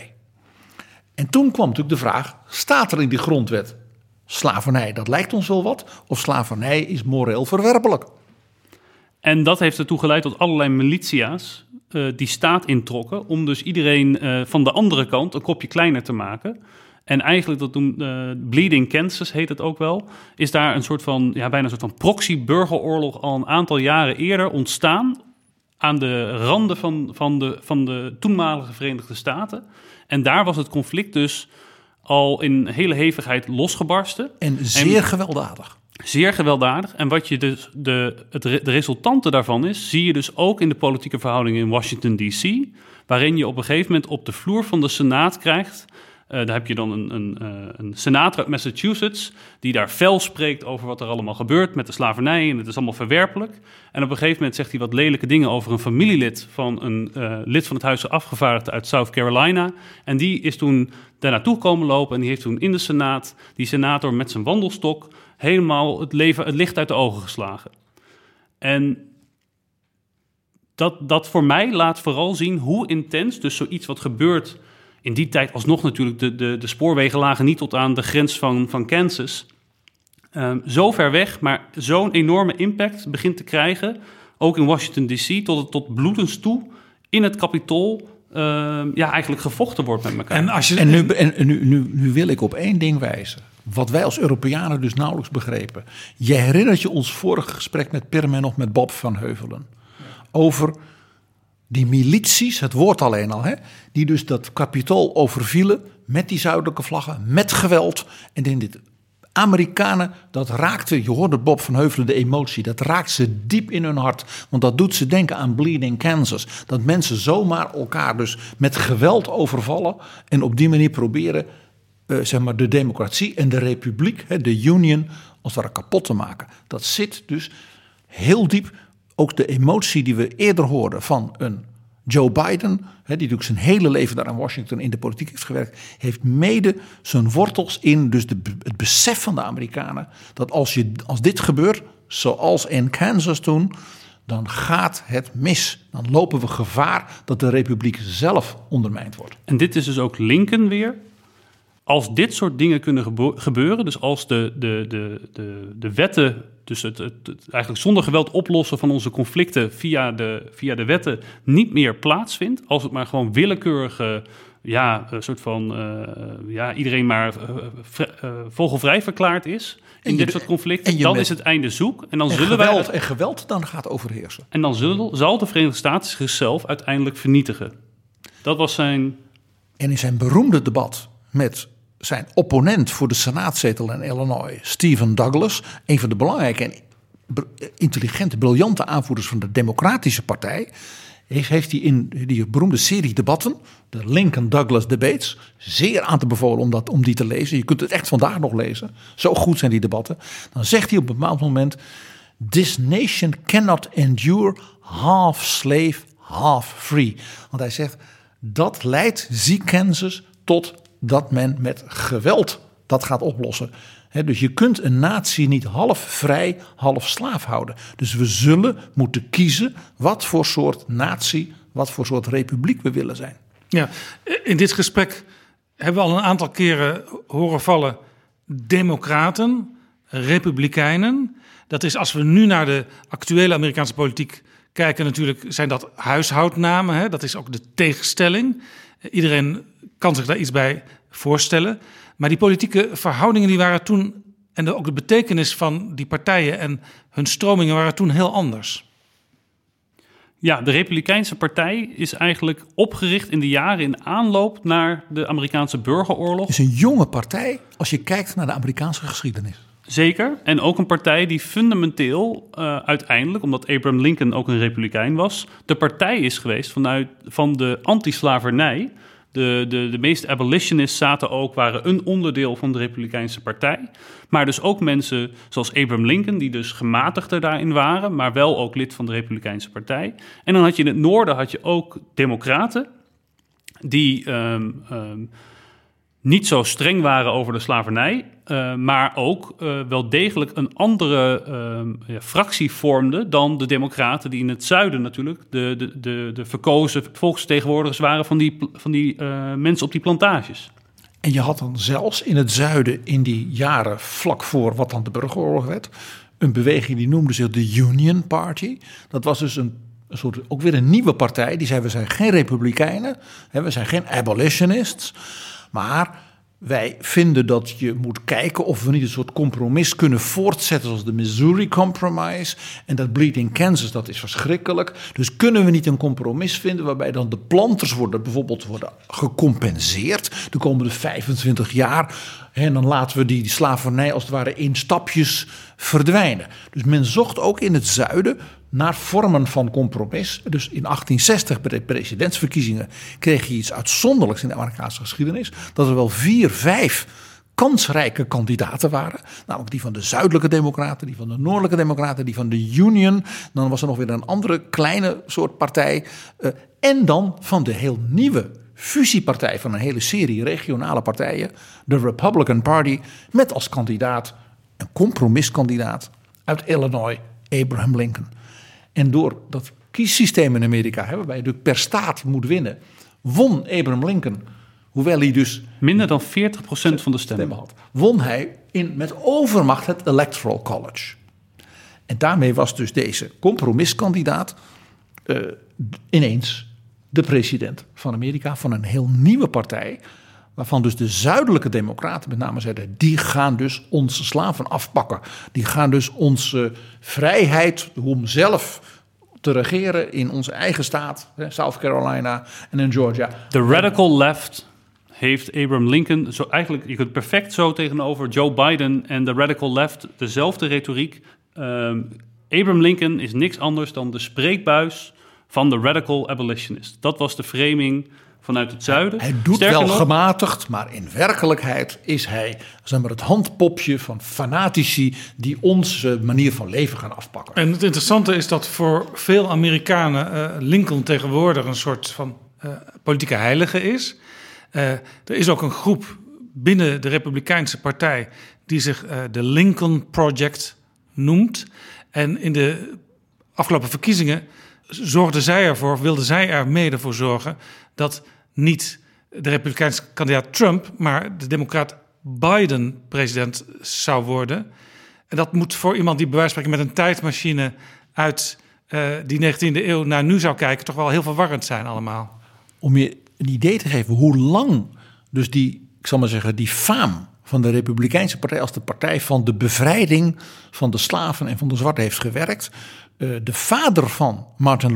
En toen kwam natuurlijk de vraag, staat er in die grondwet slavernij, dat lijkt ons wel wat, of slavernij is moreel verwerpelijk? En dat heeft ertoe geleid tot allerlei militia's die staat introkken om dus iedereen van de andere kant een kopje kleiner te maken. En eigenlijk, dat noemt Bleeding Kansas heet het ook wel, is daar een soort van, bijna een soort van proxy-burgeroorlog al een aantal jaren eerder ontstaan aan de randen van de toenmalige Verenigde Staten. En daar was het conflict dus al in hele hevigheid losgebarsten. En zeer gewelddadig. Zeer gewelddadig. En wat je dus de resultante daarvan is, zie je dus ook in de politieke verhoudingen in Washington D.C., waarin je op een gegeven moment op de vloer van de Senaat krijgt. Daar heb je dan een senator uit Massachusetts die daar fel spreekt over wat er allemaal gebeurt met de slavernij en het is allemaal verwerpelijk. En op een gegeven moment zegt hij wat lelijke dingen over een familielid van een lid van het Huis van Afgevaardigden uit South Carolina. En die is toen daar naartoe komen lopen en die heeft toen in de Senaat, die senator met zijn wandelstok, helemaal het licht uit de ogen geslagen. En dat voor mij laat vooral zien hoe intens dus zoiets wat gebeurt. In die tijd alsnog natuurlijk, de spoorwegen lagen niet tot aan de grens van Kansas. Zo ver weg, maar zo'n enorme impact begint te krijgen, ook in Washington D.C., tot bloedens toe in het Capitool eigenlijk gevochten wordt met elkaar. En nu wil ik op één ding wijzen. Wat wij als Europeanen dus nauwelijks begrepen. Je herinnert je ons vorige gesprek met Pirm en nog met Bob van Heuvelen. Over die milities, het woord alleen al, die dus dat Capitool overvielen met die zuidelijke vlaggen, met geweld. En in dit Amerikanen, dat raakte, je hoorde Bob van Heuvelen, de emotie, dat raakt ze diep in hun hart. Want dat doet ze denken aan Bleeding Kansas. Dat mensen zomaar elkaar dus met geweld overvallen en op die manier proberen de democratie en de republiek, de Union, als het ware kapot te maken. Dat zit dus heel diep. Ook de emotie die we eerder hoorden van een Joe Biden, die natuurlijk zijn hele leven daar in Washington in de politiek heeft gewerkt, heeft mede zijn wortels in dus het besef van de Amerikanen dat als dit gebeurt, zoals in Kansas toen, dan gaat het mis. Dan lopen we gevaar dat de republiek zelf ondermijnd wordt. En dit is dus ook Lincoln weer. Als dit soort dingen kunnen gebeuren, dus als de wetten, dus het eigenlijk zonder geweld oplossen van onze conflicten via de wetten niet meer plaatsvindt, als het maar gewoon willekeurige, soort van, iedereen maar vogelvrij verklaard is in dit soort conflicten, dan is het einde zoek. En dan zullen geweld dan gaat overheersen. En dan zal de Verenigde Staten zichzelf uiteindelijk vernietigen. Dat was zijn. En in zijn beroemde debat met zijn opponent voor de senaatzetel in Illinois, Stephen Douglas, een van de belangrijke en intelligente, briljante aanvoerders van de Democratische Partij, heeft hij in die beroemde serie debatten, de Lincoln-Douglas debates, zeer aan te bevolen om die te lezen. Je kunt het echt vandaag nog lezen. Zo goed zijn die debatten. Dan zegt hij op een bepaald moment: "This nation cannot endure half slave, half free." Want hij zegt, dat leidt, zie Kansas, tot dat men met geweld dat gaat oplossen. Dus je kunt een natie niet half vrij, half slaaf houden. Dus we zullen moeten kiezen wat voor soort natie, wat voor soort republiek we willen zijn. Ja, in dit gesprek hebben we al een aantal keren horen vallen democraten, republikeinen. Dat is, als we nu naar de actuele Amerikaanse politiek kijken, natuurlijk zijn dat huishoudnamen. Dat is ook de tegenstelling. Iedereen kan zich daar iets bij voorstellen. Maar die politieke verhoudingen die waren toen, en ook de betekenis van die partijen en hun stromingen waren toen heel anders. Ja, de Republikeinse Partij is eigenlijk opgericht in de jaren in aanloop naar de Amerikaanse burgeroorlog. Het is een jonge partij als je kijkt naar de Amerikaanse geschiedenis. Zeker, en ook een partij die fundamenteel uiteindelijk, omdat Abraham Lincoln ook een republikein was, de partij is geweest van de anti-slavernij. De meeste abolitionists waren een onderdeel van de Republikeinse Partij. Maar dus ook mensen zoals Abraham Lincoln, die dus gematigder daarin waren, maar wel ook lid van de Republikeinse Partij. En dan had je in het noorden ook democraten, die niet zo streng waren over de slavernij, maar ook wel degelijk een andere fractie vormden dan de democraten die in het zuiden natuurlijk de verkozen volksvertegenwoordigers waren van die mensen op die plantages. En je had dan zelfs in het zuiden in die jaren vlak voor wat dan de burgeroorlog werd, een beweging die noemde zich de Union Party. Dat was dus een soort, ook weer een nieuwe partij. Die zei, we zijn geen republikeinen, we zijn geen abolitionists, maar wij vinden dat je moet kijken of we niet een soort compromis kunnen voortzetten zoals de Missouri Compromise. En dat Bleeding Kansas, dat is verschrikkelijk. Dus kunnen we niet een compromis vinden waarbij dan de planters worden gecompenseerd de komende 25 jaar. En dan laten we die slavernij als het ware in stapjes verdwijnen. Dus men zocht ook in het zuiden naar vormen van compromis. Dus in 1860 bij de presidentsverkiezingen kreeg je iets uitzonderlijks in de Amerikaanse geschiedenis. Dat er wel 4-5 kansrijke kandidaten waren. Namelijk die van de zuidelijke democraten, die van de noordelijke democraten, die van de Union. Dan was er nog weer een andere kleine soort partij. En dan van de heel nieuwe fusiepartij van een hele serie regionale partijen. De Republican Party. Met als kandidaat een compromiskandidaat uit Illinois, Abraham Lincoln. En door dat kiessysteem in Amerika, waarbij je natuurlijk per staat moet winnen, won Abraham Lincoln, hoewel hij dus minder dan 40% van de stemmen had, won hij met overmacht het Electoral College. En daarmee was dus deze compromiskandidaat ineens de president van Amerika, van een heel nieuwe partij, waarvan dus de zuidelijke democraten met name zeiden, die gaan dus onze slaven afpakken. Die gaan dus onze vrijheid om zelf te regeren in onze eigen staat, South Carolina en in Georgia. De radical left heeft Abraham Lincoln, zo eigenlijk, je kunt perfect zo tegenover Joe Biden en de radical left dezelfde retoriek. Abraham Lincoln is niks anders dan de spreekbuis van de radical abolitionist. Dat was de framing vanuit het zuiden. Hij doet Sterker wel nog, gematigd, maar in werkelijkheid is hij het handpopje van fanatici die onze manier van leven gaan afpakken. En het interessante is dat voor veel Amerikanen Lincoln tegenwoordig een soort van politieke heilige is. Er is ook een groep binnen de Republikeinse Partij die zich de Lincoln Project noemt. En in de afgelopen verkiezingen wilde zij er mede voor zorgen dat niet de Republikeinse kandidaat Trump, maar de democraat Biden president zou worden. En dat moet voor iemand die bij wijze van spreken met een tijdmachine uit die 19e eeuw naar nu zou kijken toch wel heel verwarrend zijn allemaal. Om je een idee te geven hoe lang dus die faam van de Republikeinse Partij als de partij van de bevrijding van de slaven en van de zwarten heeft gewerkt. De vader van Martin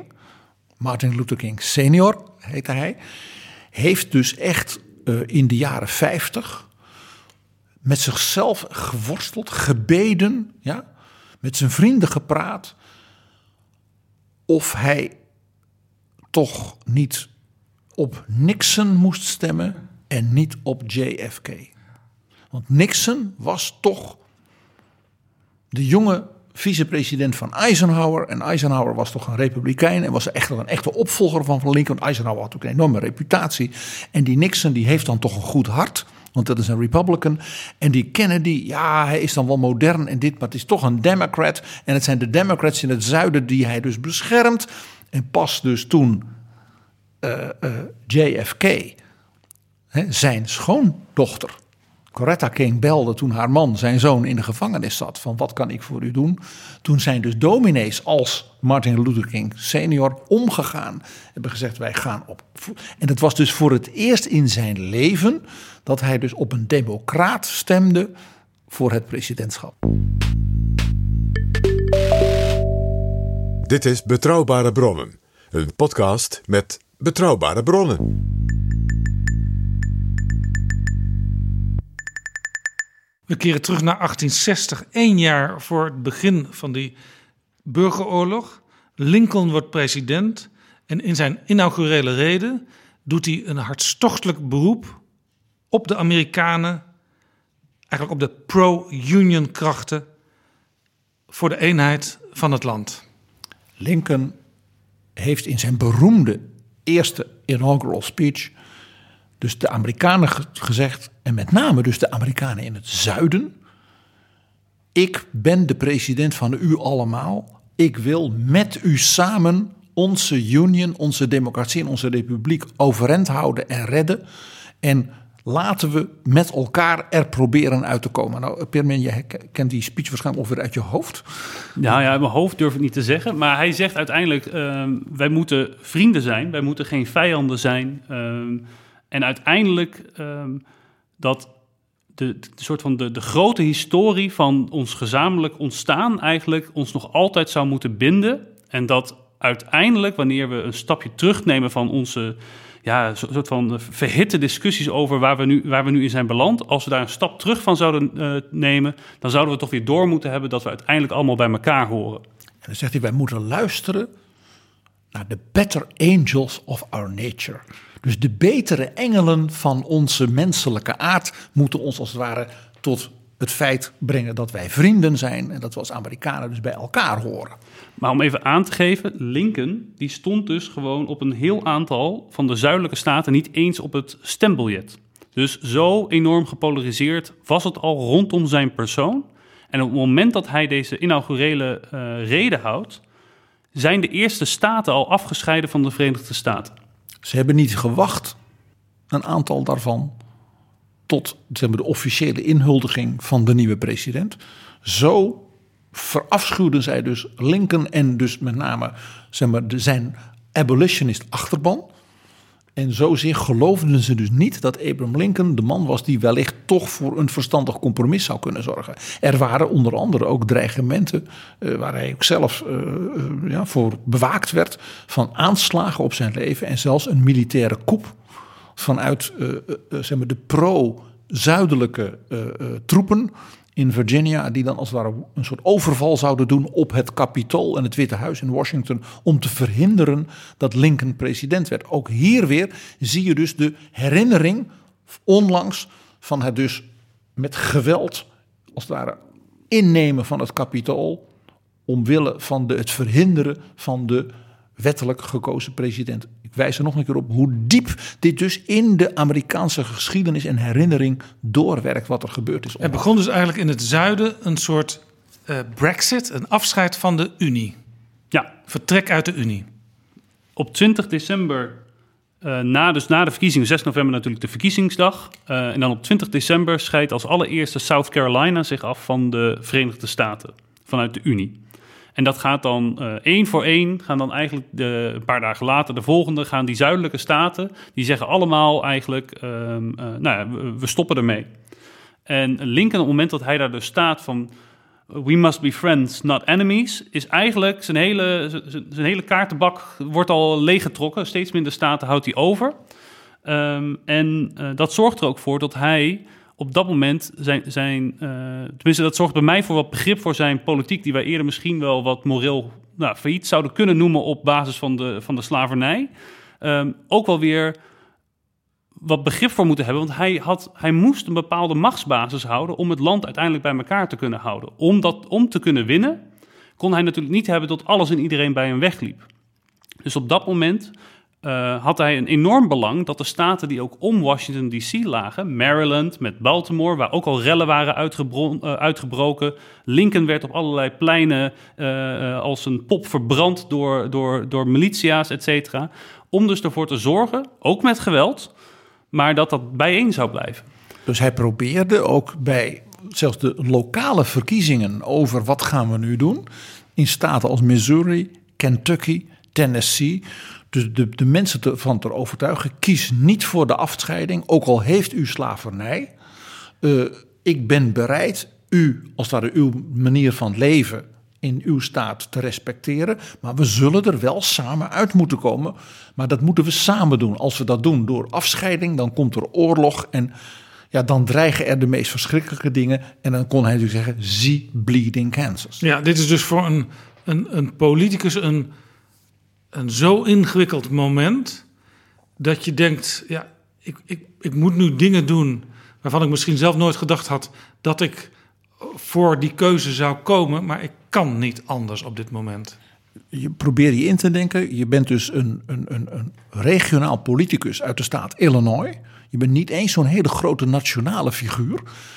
Luther King senior heette hij, heeft dus echt in de jaren 50 met zichzelf geworsteld, gebeden, met zijn vrienden gepraat of hij toch niet op Nixon moest stemmen en niet op JFK. Want Nixon was toch de jonge vicepresident van Eisenhower. En Eisenhower was toch een republikein en was echt een echte opvolger van Lincoln. Eisenhower had ook een enorme reputatie. En die Nixon die heeft dan toch een goed hart, want dat is een Republican. En die Kennedy, hij is dan wel modern en dit, maar het is toch een Democrat. En het zijn de Democrats in het zuiden die hij dus beschermt. En pas dus toen JFK, zijn schoondochter, Coretta King, belde toen haar man, zijn zoon, in de gevangenis zat. Van wat kan ik voor u doen? Toen zijn dus dominees als Martin Luther King senior omgegaan. Hebben gezegd wij gaan op. En het was dus voor het eerst in zijn leven dat hij dus op een democraat stemde voor het presidentschap. Dit is Betrouwbare Bronnen. Een podcast met betrouwbare bronnen. We keren terug naar 1860, 1 jaar voor het begin van die burgeroorlog. Lincoln wordt president en in zijn inaugurele rede doet hij een hartstochtelijk beroep op de Amerikanen, eigenlijk op de pro-union krachten voor de eenheid van het land. Lincoln heeft in zijn beroemde eerste inaugural speech dus de Amerikanen gezegd, en met name dus de Amerikanen in het zuiden: ik ben de president van u allemaal. Ik wil met u samen onze union, onze democratie en onze republiek overeind houden en redden. En laten we met elkaar er proberen uit te komen. Nou, Pirmin, je kent die speech waarschijnlijk ongeveer uit je hoofd. Nou ja, in mijn hoofd durf ik niet te zeggen. Maar hij zegt uiteindelijk, wij moeten vrienden zijn. Wij moeten geen vijanden zijn. En uiteindelijk, dat de soort van de grote historie van ons gezamenlijk ontstaan eigenlijk ons nog altijd zou moeten binden. En dat uiteindelijk, wanneer we een stapje terugnemen van onze soort van verhitte discussies over waar we nu in zijn beland, als we daar een stap terug van zouden nemen, dan zouden we toch weer door moeten hebben dat we uiteindelijk allemaal bij elkaar horen. En dan zegt hij, wij moeten luisteren naar de better angels of our nature. Dus de betere engelen van onze menselijke aard moeten ons als het ware tot het feit brengen dat wij vrienden zijn en dat we als Amerikanen dus bij elkaar horen. Maar om even aan te geven, Lincoln die stond dus gewoon op een heel aantal van de zuidelijke staten niet eens op het stembiljet. Dus zo enorm gepolariseerd was het al rondom zijn persoon. En op het moment dat hij deze inaugurele rede houdt, zijn de eerste staten al afgescheiden van de Verenigde Staten. Ze hebben niet gewacht, een aantal daarvan, tot de officiële inhuldiging van de nieuwe president. Zo verafschuwden zij dus Lincoln en dus met name zijn abolitionist achterban. En zozeer geloofden ze dus niet dat Abraham Lincoln de man was die wellicht toch voor een verstandig compromis zou kunnen zorgen. Er waren onder andere ook dreigementen waar hij ook zelf voor bewaakt werd van aanslagen op zijn leven en zelfs een militaire coup vanuit de pro-zuidelijke troepen in Virginia, die dan als het ware een soort overval zouden doen op het Capitool en het Witte Huis in Washington om te verhinderen dat Lincoln president werd. Ook hier weer zie je dus de herinnering onlangs van het dus met geweld als het ware innemen van het Capitool omwille van het verhinderen van de wettelijk gekozen president. Ik wijs er nog een keer op hoe diep dit dus in de Amerikaanse geschiedenis en herinnering doorwerkt wat er gebeurd is. Er begon dus eigenlijk in het zuiden een soort Brexit, een afscheid van de Unie. Ja. Vertrek uit de Unie. Op 20 december, na de verkiezingen, 6 november natuurlijk de verkiezingsdag. En dan op 20 december scheidt als allereerste South Carolina zich af van de Verenigde Staten, vanuit de Unie. En dat gaat dan één voor één, gaan dan eigenlijk een paar dagen later, de volgende, gaan die zuidelijke staten, die zeggen allemaal eigenlijk, we stoppen ermee. En Lincoln, op het moment dat hij daar dus staat van, we must be friends, not enemies, is eigenlijk zijn hele kaartenbak wordt al leeggetrokken. Steeds minder staten houdt hij over. Dat zorgt er ook voor dat hij op dat moment tenminste dat zorgt bij mij voor wat begrip voor zijn politiek, die wij eerder misschien wel wat moreel failliet zouden kunnen noemen op basis van de slavernij. Ook wel weer wat begrip voor moeten hebben, want hij moest een bepaalde machtsbasis houden om het land uiteindelijk bij elkaar te kunnen houden. Om te kunnen winnen, kon hij natuurlijk niet hebben dat alles en iedereen bij hem wegliep. Dus op dat moment had hij een enorm belang dat de staten die ook om Washington D.C. lagen, Maryland met Baltimore, waar ook al rellen waren uitgebroken. Lincoln werd op allerlei pleinen als een pop verbrand door militia's, et cetera. Om dus ervoor te zorgen, ook met geweld, maar dat bijeen zou blijven. Dus hij probeerde ook bij zelfs de lokale verkiezingen over wat gaan we nu doen, in staten als Missouri, Kentucky, Tennessee, dus de mensen ervan te overtuigen, kies niet voor de afscheiding, ook al heeft u slavernij. Ik ben bereid u, als het ware, uw manier van leven in uw staat te respecteren, maar we zullen er wel samen uit moeten komen. Maar dat moeten we samen doen. Als we dat doen door afscheiding, dan komt er oorlog en dan dreigen er de meest verschrikkelijke dingen. En dan kon hij natuurlijk zeggen, zie bleeding Kansas. Ja, dit is dus voor een politicus een zo ingewikkeld moment dat je denkt, ik moet nu dingen doen waarvan ik misschien zelf nooit gedacht had dat ik voor die keuze zou komen, maar ik kan niet anders op dit moment. Je probeert je in te denken, je bent dus een regionaal politicus uit de staat Illinois. Je bent niet eens zo'n hele grote nationale figuur.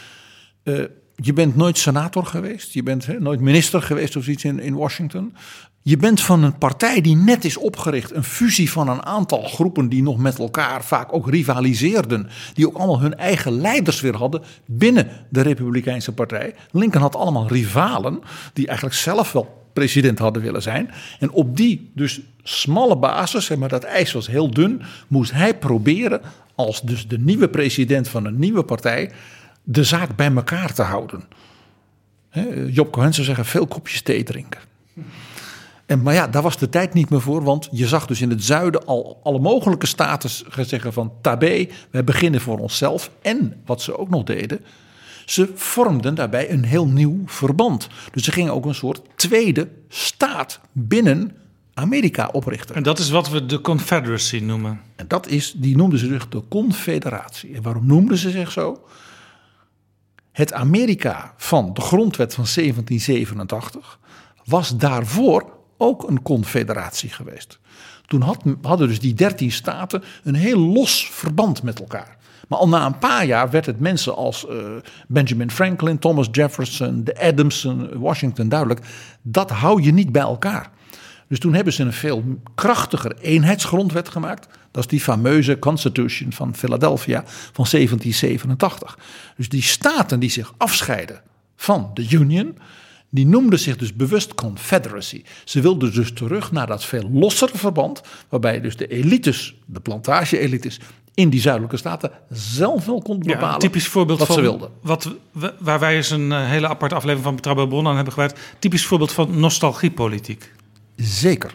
Je bent nooit senator geweest, je bent nooit minister geweest of iets in Washington. Je bent van een partij die net is opgericht, een fusie van een aantal groepen die nog met elkaar vaak ook rivaliseerden, die ook allemaal hun eigen leiders weer hadden binnen de Republikeinse partij. Lincoln had allemaal rivalen die eigenlijk zelf wel president hadden willen zijn. En op die dus smalle basis, maar dat ijs was heel dun, moest hij proberen als dus de nieuwe president van een nieuwe partij de zaak bij elkaar te houden. Job Cohen zou zeggen, veel kopjes thee drinken. Maar ja, daar was de tijd niet meer voor, want je zag dus in het zuiden al alle mogelijke staten zeggen van tabé, wij beginnen voor onszelf. En wat ze ook nog deden, ze vormden daarbij een heel nieuw verband. Dus ze gingen ook een soort tweede staat binnen Amerika oprichten. En dat is wat we de Confederacy noemen. En die noemden ze zich de Confederatie. En waarom noemden ze zich zo? Het Amerika van de grondwet van 1787 was daarvoor ook een confederatie geweest. Toen hadden dus die 13 staten een heel los verband met elkaar. Maar al na een paar jaar werd het mensen als Benjamin Franklin, Thomas Jefferson, de Adamson, Washington duidelijk, dat hou je niet bij elkaar. Dus toen hebben ze een veel krachtiger eenheidsgrondwet gemaakt. Dat is die fameuze Constitution van Philadelphia van 1787. Dus die staten die zich afscheiden van de Union, die noemden zich dus bewust Confederacy. Ze wilden dus terug naar dat veel lossere verband, waarbij dus de elites, de plantage-elites in die zuidelijke staten zelf wel konden bepalen een typisch voorbeeld wat van ze wilden. Waar wij eens een hele aparte aflevering van Betrouwbare Bronnen aan hebben gewijd. Typisch voorbeeld van nostalgiepolitiek. Zeker.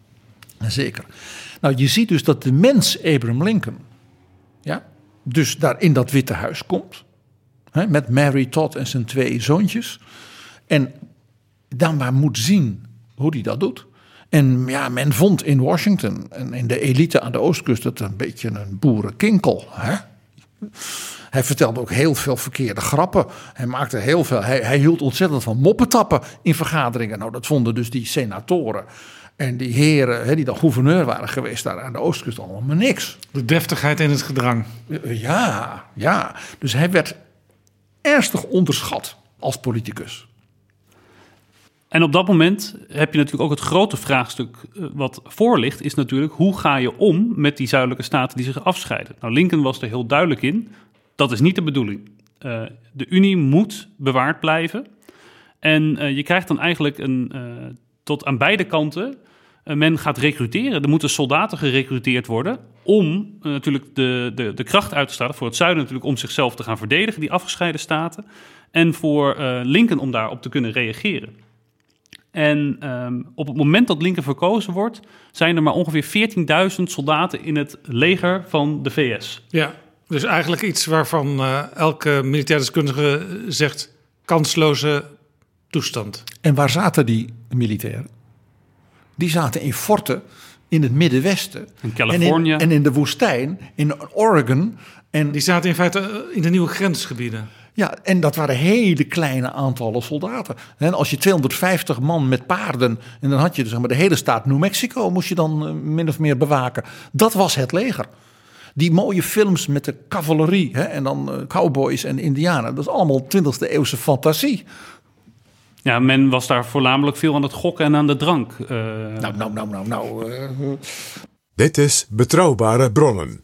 Nou, je ziet dus dat de mens Abraham Lincoln, ja, dus daar in dat Witte Huis komt, met Mary Todd en zijn 2 zoontjes, en dan maar moet zien hoe hij dat doet. En ja, men vond in Washington en in de elite aan de oostkust het een beetje een boerenkinkel. Hij vertelde ook heel veel verkeerde grappen. Hij maakte heel veel. Hij hield ontzettend van moppetappen in vergaderingen. Nou, dat vonden dus die senatoren en die heren die dan gouverneur waren geweest daar aan de oostkust allemaal niks. De deftigheid in het gedrang. Ja. Dus hij werd ernstig onderschat als politicus. En op dat moment heb je natuurlijk ook het grote vraagstuk wat voor ligt, is natuurlijk hoe ga je om met die zuidelijke staten die zich afscheiden. Nou, Lincoln was er heel duidelijk in, dat is niet de bedoeling. De Unie moet bewaard blijven. En je krijgt dan eigenlijk tot aan beide kanten, men gaat recruteren. Er moeten soldaten gerecruiteerd worden om natuurlijk de kracht uit te stralen. Voor het zuiden natuurlijk om zichzelf te gaan verdedigen, die afgescheiden staten. En voor Lincoln om daarop te kunnen reageren. En op het moment dat Lincoln verkozen wordt, zijn er maar ongeveer 14.000 soldaten in het leger van de VS. Ja, dus eigenlijk iets waarvan elke militair deskundige zegt kansloze toestand. En waar zaten die militairen? Die zaten in forten in het Middenwesten. In Californië. En in de woestijn, in Oregon. En die zaten in feite in de nieuwe grensgebieden. Ja, en dat waren hele kleine aantallen soldaten. En als je 250 man met paarden, en dan had je dus zeg maar de hele staat New Mexico, moest je dan min of meer bewaken. Dat was het leger. Die mooie films met de cavalerie en dan cowboys en indianen, dat is allemaal 20e eeuwse fantasie. Ja, men was daar voornamelijk veel aan het gokken en aan de drank. Dit is Betrouwbare Bronnen.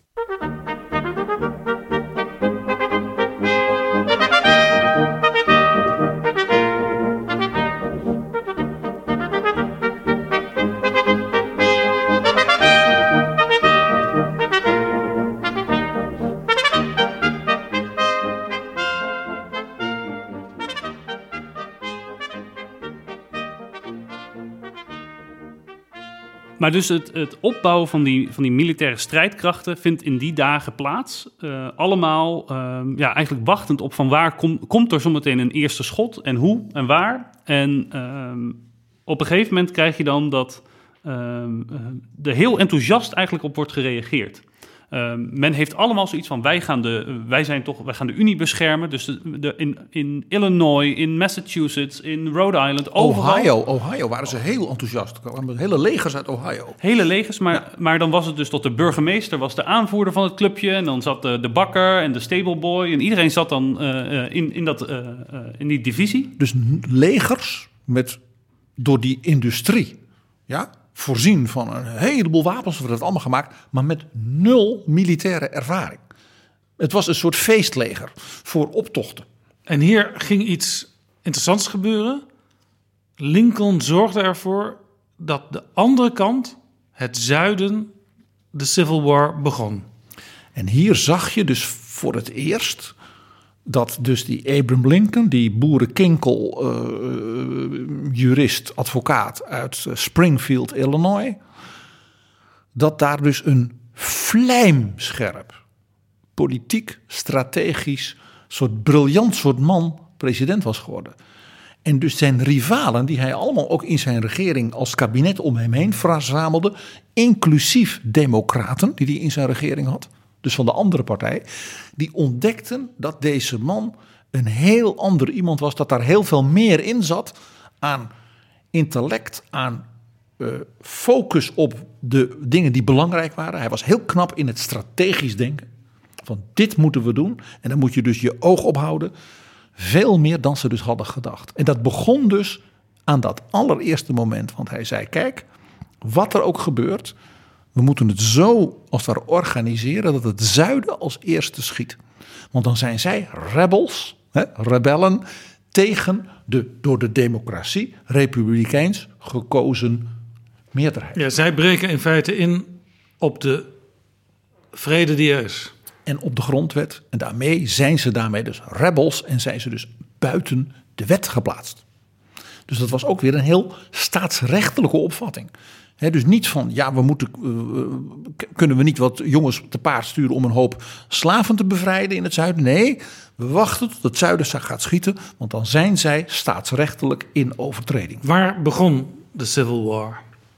Maar dus het opbouwen van die militaire strijdkrachten vindt in die dagen plaats. Allemaal eigenlijk wachtend op van waar komt er zometeen een eerste schot en hoe en waar. En op een gegeven moment krijg je dan dat er heel enthousiast eigenlijk op wordt gereageerd. Men heeft allemaal zoiets van wij gaan de Unie beschermen. Dus in Illinois, in Massachusetts, in Rhode Island, overal. Ohio waren ze heel enthousiast. Er kwamen hele legers uit Ohio. Hele legers, maar dan was het dus dat de burgemeester was de aanvoerder van het clubje. En dan zat de bakker en de stableboy. En iedereen zat dan in die divisie. Dus legers door die industrie, ja, voorzien van een heleboel wapens, wordt het allemaal gemaakt, maar met 0 militaire ervaring. Het was een soort feestleger voor optochten. En hier ging iets interessants gebeuren. Lincoln zorgde ervoor dat de andere kant, het zuiden, de Civil War begon. En hier zag je dus voor het eerst dat dus die Abraham Lincoln, die boerenkinkel, jurist, advocaat uit Springfield, Illinois, dat daar dus een vlijmscherp, politiek, strategisch, soort briljant soort man president was geworden. En dus zijn rivalen, die hij allemaal ook in zijn regering als kabinet om hem heen verzamelde, inclusief democraten die hij in zijn regering had, dus van de andere partij, die ontdekten dat deze man een heel ander iemand was, dat daar heel veel meer in zat aan intellect, aan focus op de dingen die belangrijk waren. Hij was heel knap in het strategisch denken. Van dit moeten we doen. En dan moet je dus je oog ophouden. Veel meer dan ze dus hadden gedacht. En dat begon dus aan dat allereerste moment. Want hij zei, kijk, wat er ook gebeurt, we moeten het zo als het ware organiseren dat het zuiden als eerste schiet. Want dan zijn zij rebels, rebellen, tegen de door de democratie republikeins gekozen meerderheid. Ja, zij breken in feite in op de vrede die er is. En op de grondwet. En daarmee zijn ze dus rebels en zijn ze dus buiten de wet geplaatst. Dus dat was ook weer een heel staatsrechtelijke opvatting. Dus niet van, ja, kunnen we niet wat jongens te paard sturen om een hoop slaven te bevrijden in het zuiden? Nee, we wachten tot het zuiden gaat schieten, want dan zijn zij staatsrechtelijk in overtreding. Waar begon de Civil War?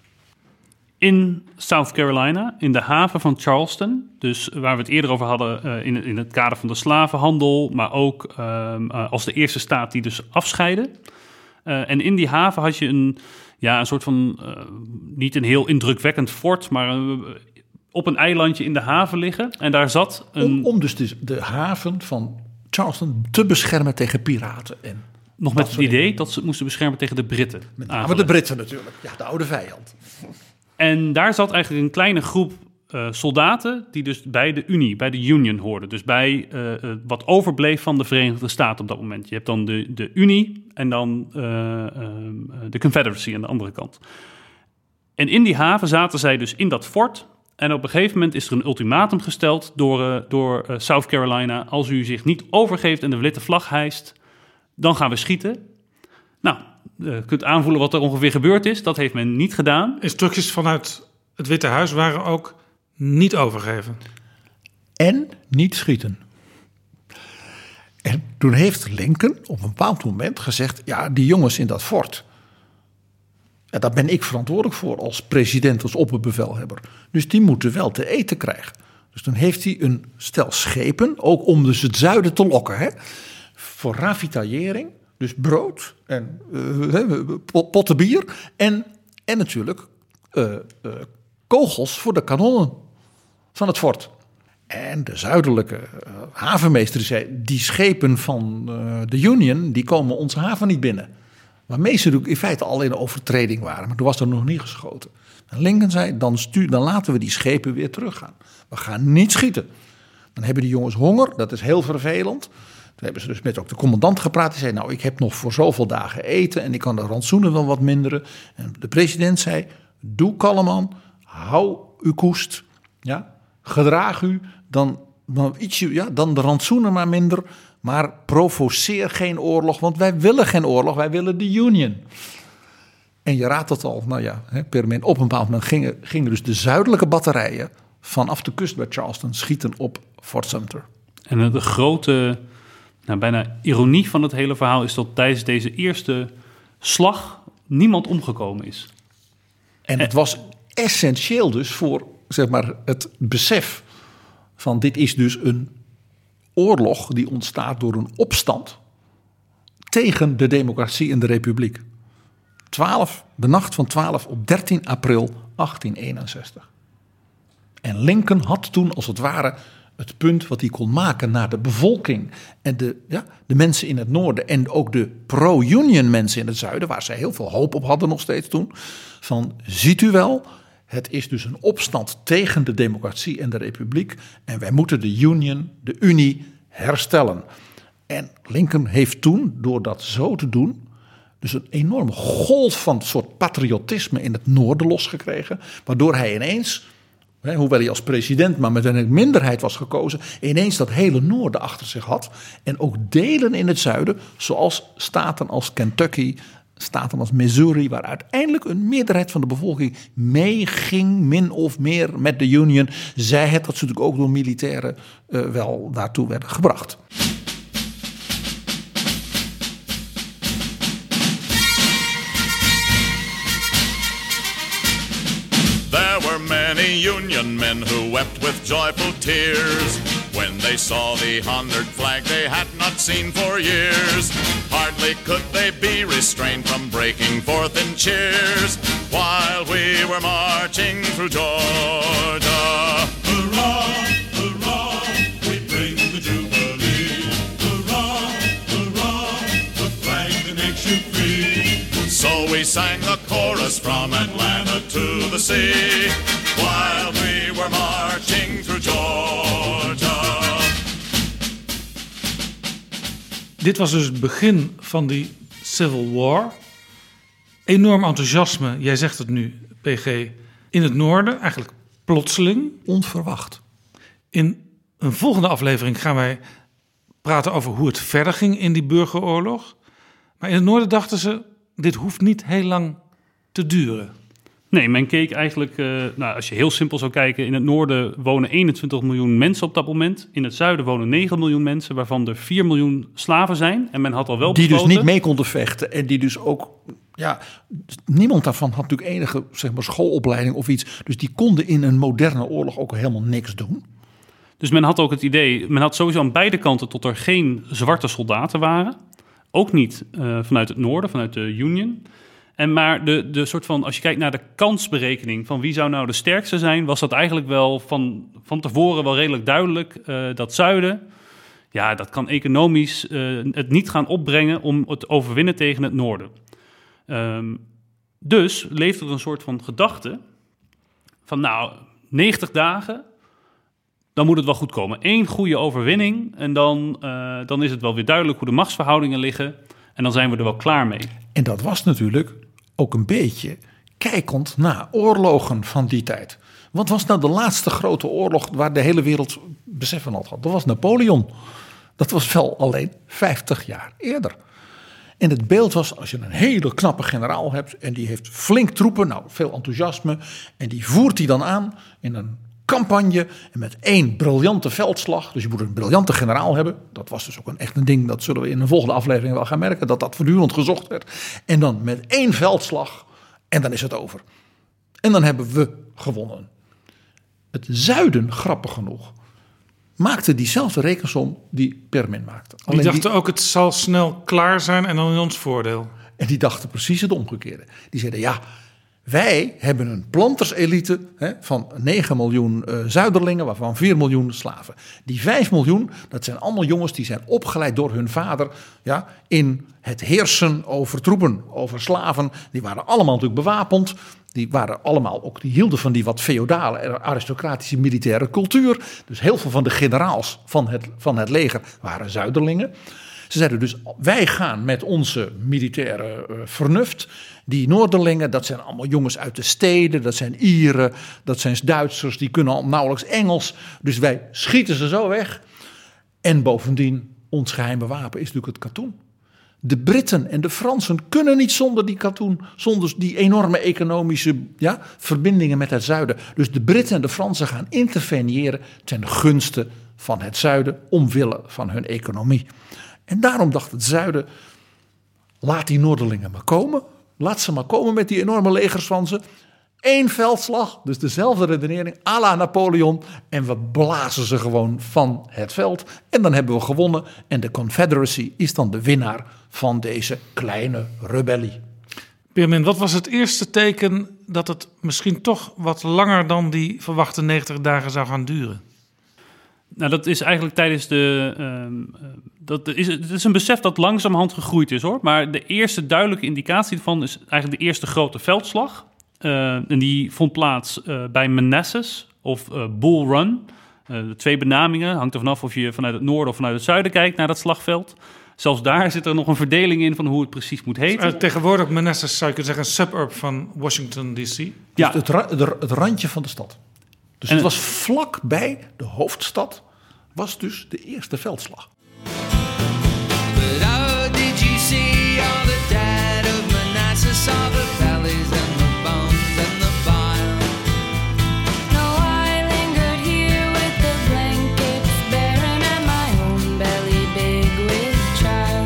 In South Carolina, in de haven van Charleston. Dus waar we het eerder over hadden in het kader van de slavenhandel, maar ook als de eerste staat die dus afscheidde. En in die haven had je een soort van, niet een heel indrukwekkend fort, maar op een eilandje in de haven liggen. En daar zat een... Om dus de haven van Charleston te beschermen tegen piraten. En nog met het idee dat ze het moesten beschermen tegen de Britten. Met name de Britten natuurlijk, ja, de oude vijand. En daar zat eigenlijk een kleine groep soldaten die dus bij de Unie, bij de Union hoorden. Dus bij wat overbleef van de Verenigde Staten op dat moment. Je hebt dan de Unie en dan de Confederacy aan de andere kant. En in die haven zaten zij dus in dat fort. En op een gegeven moment is er een ultimatum gesteld door South Carolina. Als u zich niet overgeeft en de witte vlag hijst, dan gaan we schieten. Nou, je kunt aanvoelen wat er ongeveer gebeurd is. Dat heeft men niet gedaan. Instructies vanuit het Witte Huis waren ook niet overgeven. En niet schieten. En toen heeft Lincoln op een bepaald moment gezegd, ja, die jongens in dat fort, ja, daar ben ik verantwoordelijk voor als president, als opperbevelhebber. Dus die moeten wel te eten krijgen. Dus toen heeft hij een stel schepen, ook om dus het zuiden te lokken, voor ravitaillering. Dus brood en potten bier en natuurlijk kogels voor de kanonnen van het fort. En de zuidelijke havenmeester zei, die schepen van de Union, die komen onze haven niet binnen. Waarmee ze in feite al in overtreding waren, maar toen was er nog niet geschoten. En Lincoln zei, dan laten we die schepen weer teruggaan. We gaan niet schieten. Dan hebben die jongens honger, dat is heel vervelend. Toen hebben ze dus met ook de commandant gepraat. Die zei, nou, ik heb nog voor zoveel dagen eten en ik kan de rantsoenen wel wat minderen. En de president zei, doe kalm aan, hou uw koest, ja, gedraag u, dan de rantsoenen maar minder, maar provoceer geen oorlog, want wij willen geen oorlog, wij willen de Union. En je raadt het al, op een bepaald moment gingen dus de zuidelijke batterijen vanaf de kust bij Charleston schieten op Fort Sumter. En de grote, bijna ironie van het hele verhaal is dat tijdens deze eerste slag niemand omgekomen is. En het was essentieel dus voor, zeg maar, het besef van dit is dus een oorlog die ontstaat door een opstand tegen de democratie en de republiek. De nacht van 12 op 13 april 1861. En Lincoln had toen als het ware het punt wat hij kon maken naar de bevolking en de mensen in het noorden en ook de pro-Union mensen in het zuiden, waar ze heel veel hoop op hadden nog steeds toen, van ziet u wel, het is dus een opstand tegen de democratie en de republiek en wij moeten de Unie herstellen. En Lincoln heeft toen, door dat zo te doen, dus een enorme golf van een soort patriotisme in het noorden losgekregen, waardoor hij ineens hoewel hij als president maar met een minderheid was gekozen, ineens dat hele noorden achter zich had. En ook delen in het zuiden, zoals staten als Kentucky, staten als Missouri, waar uiteindelijk een meerderheid van de bevolking meeging, min of meer, met de Union. Zij het dat ze natuurlijk ook door militairen wel daartoe werden gebracht. There were many Union men who wept with joyful tears when they saw the honored flag they had not seen for years. Hardly could they be restrained from breaking forth in cheers while we were marching through Georgia. Hurrah, hurrah, we bring the Jubilee. Hurrah, hurrah, the flag that makes you free. So we sang the chorus from Atlanta to the sea while we were marching through Georgia. Dit was dus het begin van die Civil War. Enorm enthousiasme, jij zegt het nu, PG, in het noorden. Eigenlijk plotseling. Onverwacht. In een volgende aflevering gaan wij praten over hoe het verder ging in die burgeroorlog. Maar in het noorden dachten ze, dit hoeft niet heel lang te duren. Nee, men keek eigenlijk, als je heel simpel zou kijken, in het noorden wonen 21 miljoen mensen op dat moment. In het zuiden wonen 9 miljoen mensen, waarvan er 4 miljoen slaven zijn. En men had al wel besloten... Die dus niet mee konden vechten en die dus ook... Ja, niemand daarvan had natuurlijk enige schoolopleiding of iets. Dus die konden in een moderne oorlog ook helemaal niks doen. Dus men had ook het idee, men had sowieso aan beide kanten tot er geen zwarte soldaten waren. Ook niet vanuit het noorden, vanuit de Union. Maar de soort van, als je kijkt naar de kansberekening van wie zou nou de sterkste zijn, was dat eigenlijk wel van tevoren wel redelijk duidelijk. Dat zuiden, ja, dat kan economisch het niet gaan opbrengen om het te overwinnen tegen het noorden. Dus leeft er een soort van gedachte van 90 dagen, dan moet het wel goed komen. 1 goede overwinning en dan is het wel weer duidelijk hoe de machtsverhoudingen liggen. En dan zijn we er wel klaar mee. En dat was natuurlijk ook een beetje kijkend naar oorlogen van die tijd. Wat was nou de laatste grote oorlog waar de hele wereld besef van had gehad? Dat was Napoleon. Dat was wel alleen 50 jaar eerder. En het beeld was, als je een hele knappe generaal hebt en die heeft flink troepen, veel enthousiasme, en die voert die dan aan in een campagne en met 1 briljante veldslag. Dus je moet een briljante generaal hebben. Dat was dus ook echt een ding, dat zullen we in een volgende aflevering wel gaan merken, dat voortdurend gezocht werd. En dan met 1 veldslag en dan is het over. En dan hebben we gewonnen. Het zuiden, grappig genoeg, maakte diezelfde rekensom die Permin maakte. Die dachten ook, het zal snel klaar zijn en dan in ons voordeel. En die dachten precies het omgekeerde. Die zeiden, ja, wij hebben een planterselite van 9 miljoen zuiderlingen, waarvan 4 miljoen slaven. Die 5 miljoen, dat zijn allemaal jongens die zijn opgeleid door hun vader in het heersen over troepen, over slaven. Die waren allemaal natuurlijk bewapend. Die waren allemaal ook, die hielden van die wat feodale en aristocratische militaire cultuur. Dus heel veel van de generaals van het leger waren zuiderlingen. Ze zeiden dus, wij gaan met onze militaire vernuft. Die Noorderlingen, dat zijn allemaal jongens uit de steden. Dat zijn Ieren, dat zijn Duitsers, die kunnen al nauwelijks Engels. Dus wij schieten ze zo weg. En bovendien, ons geheime wapen is natuurlijk het katoen. De Britten en de Fransen kunnen niet zonder die katoen, zonder die enorme economische verbindingen met het zuiden. Dus de Britten en de Fransen gaan interveneren ten gunste van het zuiden, omwille van hun economie. En daarom dacht het zuiden, laat die Noorderlingen maar komen. Laat ze maar komen met die enorme legers van ze. 1 veldslag, dus dezelfde redenering, à la Napoleon. En we blazen ze gewoon van het veld. En dan hebben we gewonnen. En de Confederacy is dan de winnaar van deze kleine rebellie. Permin, wat was het eerste teken dat het misschien toch wat langer dan die verwachte 90 dagen zou gaan duren? Nou, dat is eigenlijk tijdens het is een besef dat langzamerhand gegroeid is, hoor. Maar de eerste duidelijke indicatie ervan is eigenlijk de eerste grote veldslag. En die vond plaats bij Manassas of Bull Run. De 2 benamingen, hangt er vanaf of je vanuit het noorden of vanuit het zuiden kijkt naar dat slagveld. Zelfs daar zit er nog een verdeling in van hoe het precies moet heten. Tegenwoordig Manassas zou je kunnen zeggen een suburb van Washington D.C. Ja. Dus het randje van de stad. Dus het was vlakbij de hoofdstad, was dus de eerste veldslag. But oh, did you see all the dead of Manassas, all the valleys and the bones and the bile? No, I lingered here with the blankets barren and my own belly big with child.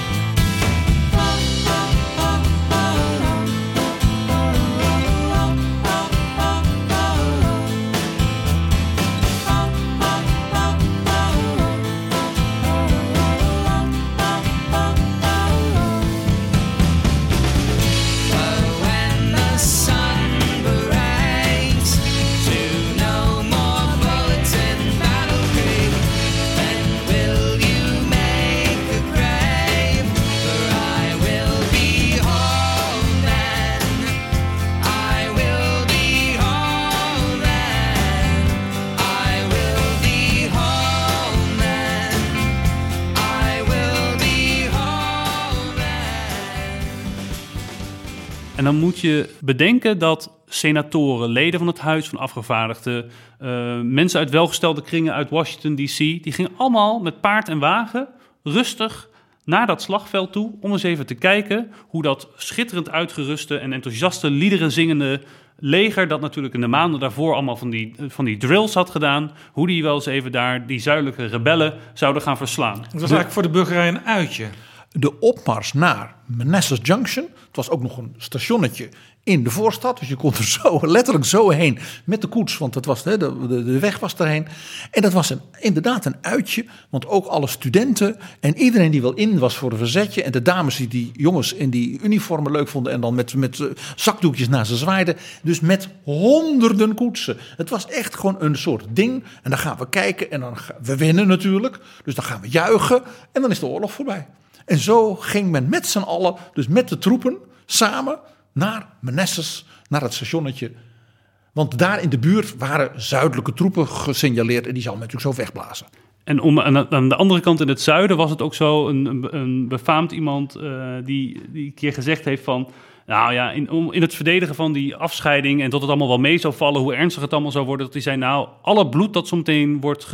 En dan moet je bedenken dat senatoren, leden van het Huis van Afgevaardigden, mensen uit welgestelde kringen uit Washington D.C., die gingen allemaal met paard en wagen rustig naar dat slagveld toe om eens even te kijken hoe dat schitterend uitgeruste en enthousiaste liederen zingende leger, dat natuurlijk in de maanden daarvoor allemaal van die drills had gedaan, hoe die wel eens even daar die zuidelijke rebellen zouden gaan verslaan. Het was eigenlijk voor de burgerij een uitje. De opmars naar Manassas Junction. Het was ook nog een stationnetje in de voorstad. Dus je kon er zo, letterlijk zo heen met de koets. Want het was, de weg was erheen. En dat was inderdaad een uitje. Want ook alle studenten en iedereen die wel in was voor een verzetje. En de dames die jongens in die uniformen leuk vonden. En dan met zakdoekjes naar ze zwaaiden. Dus met honderden koetsen. Het was echt gewoon een soort ding. En dan gaan we kijken. En we winnen natuurlijk. Dus dan gaan we juichen. En dan is de oorlog voorbij. En zo ging men met z'n allen, dus met de troepen, samen naar Manassas, naar het stationnetje. Want daar in de buurt waren zuidelijke troepen gesignaleerd en die zouden natuurlijk zo wegblazen. En aan de andere kant in het zuiden was het ook zo een befaamd iemand die een keer gezegd heeft van, nou ja, in het verdedigen van die afscheiding en dat het allemaal wel mee zou vallen, hoe ernstig het allemaal zou worden, dat hij zei, nou, alle bloed dat zometeen wordt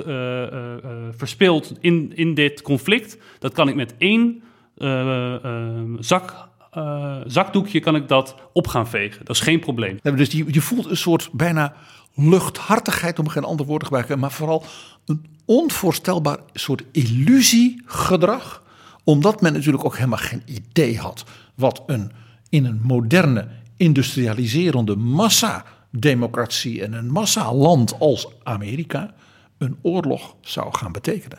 verspild in dit conflict, dat kan ik met één zakdoekje kan ik dat op gaan vegen. Dat is geen probleem. Dus je voelt een soort bijna luchthartigheid, om geen ander woord te gebruiken, maar vooral een onvoorstelbaar soort illusiegedrag, omdat men natuurlijk ook helemaal geen idee had wat in een moderne, industrialiserende massademocratie en een massaland als Amerika een oorlog zou gaan betekenen.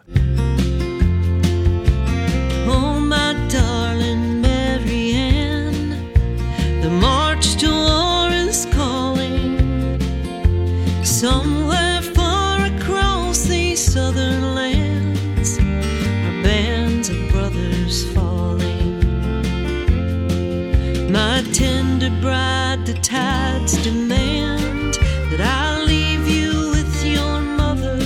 Oh, my darling Marianne, the march to war is calling. Somewhere far across these southern lands are bands of brothers falling. My tender bride, the tides demand that I'll leave you with your mother,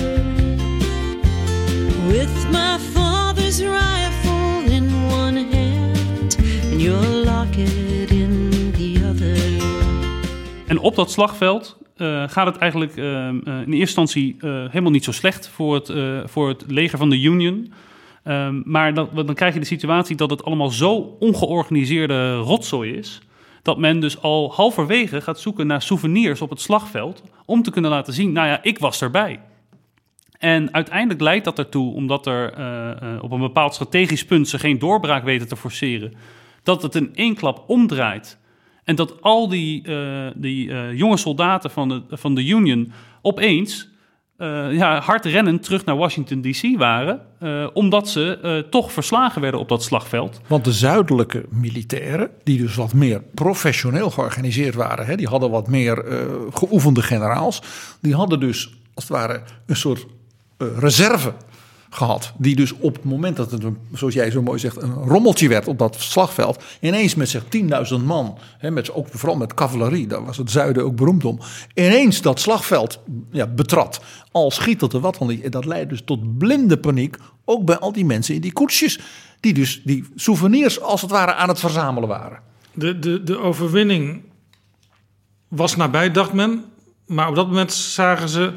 with my father's rifle in one hand and your locket in the other. En op dat slagveld gaat het eigenlijk in eerste instantie helemaal niet zo slecht voor het leger van de Union. Maar dan krijg je de situatie dat het allemaal zo ongeorganiseerde rotzooi is, dat men dus al halverwege gaat zoeken naar souvenirs op het slagveld om te kunnen laten zien, nou ja, ik was erbij. En uiteindelijk leidt dat ertoe, omdat er op een bepaald strategisch punt ze geen doorbraak weten te forceren, dat het in één klap omdraait. En dat al die jonge soldaten van de Union opeens hard rennend terug naar Washington D.C. waren, omdat ze toch verslagen werden op dat slagveld. Want de zuidelijke militairen, die dus wat meer professioneel georganiseerd waren, die hadden wat meer geoefende generaals, die hadden dus als het ware een soort reserve gehad, die dus op het moment dat het, zoals jij zo mooi zegt, een rommeltje werd op dat slagveld, ineens met zich 10.000 man, ook vooral met cavalerie, daar was het zuiden ook beroemd om, ineens dat slagveld betrad, al schietelde wat, want dat leidde dus tot blinde paniek, ook bij al die mensen in die koetsjes, die dus die souvenirs als het ware aan het verzamelen waren. De overwinning was nabij, dacht men. Maar op dat moment zagen ze,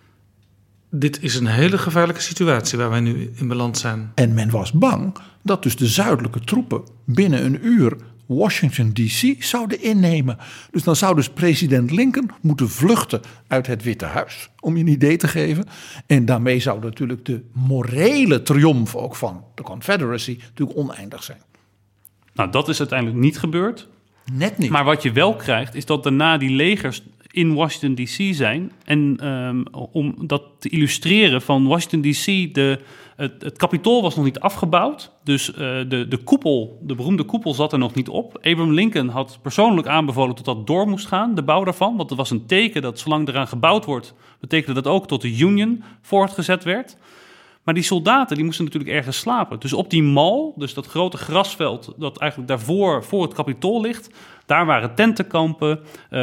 dit is een hele gevaarlijke situatie waar wij nu in beland zijn. En men was bang dat dus de zuidelijke troepen binnen een uur Washington D.C. zouden innemen. Dus dan zou dus president Lincoln moeten vluchten uit het Witte Huis, om je een idee te geven. En daarmee zou natuurlijk de morele triomf ook van de Confederacy natuurlijk oneindig zijn. Nou, dat is uiteindelijk niet gebeurd. Net niet. Maar wat je wel krijgt, is dat daarna die legers in Washington D.C. zijn. En om dat te illustreren van Washington D.C., het Capitool was nog niet afgebouwd. Dus de koepel, de beroemde koepel, zat er nog niet op. Abraham Lincoln had persoonlijk aanbevolen dat dat door moest gaan, de bouw daarvan. Want het was een teken dat zolang eraan gebouwd wordt, betekende dat ook tot de Union voortgezet werd. Maar die soldaten die moesten natuurlijk ergens slapen. Dus op die mall, dus dat grote grasveld dat eigenlijk daarvoor voor het Capitool ligt, daar waren tentenkampen.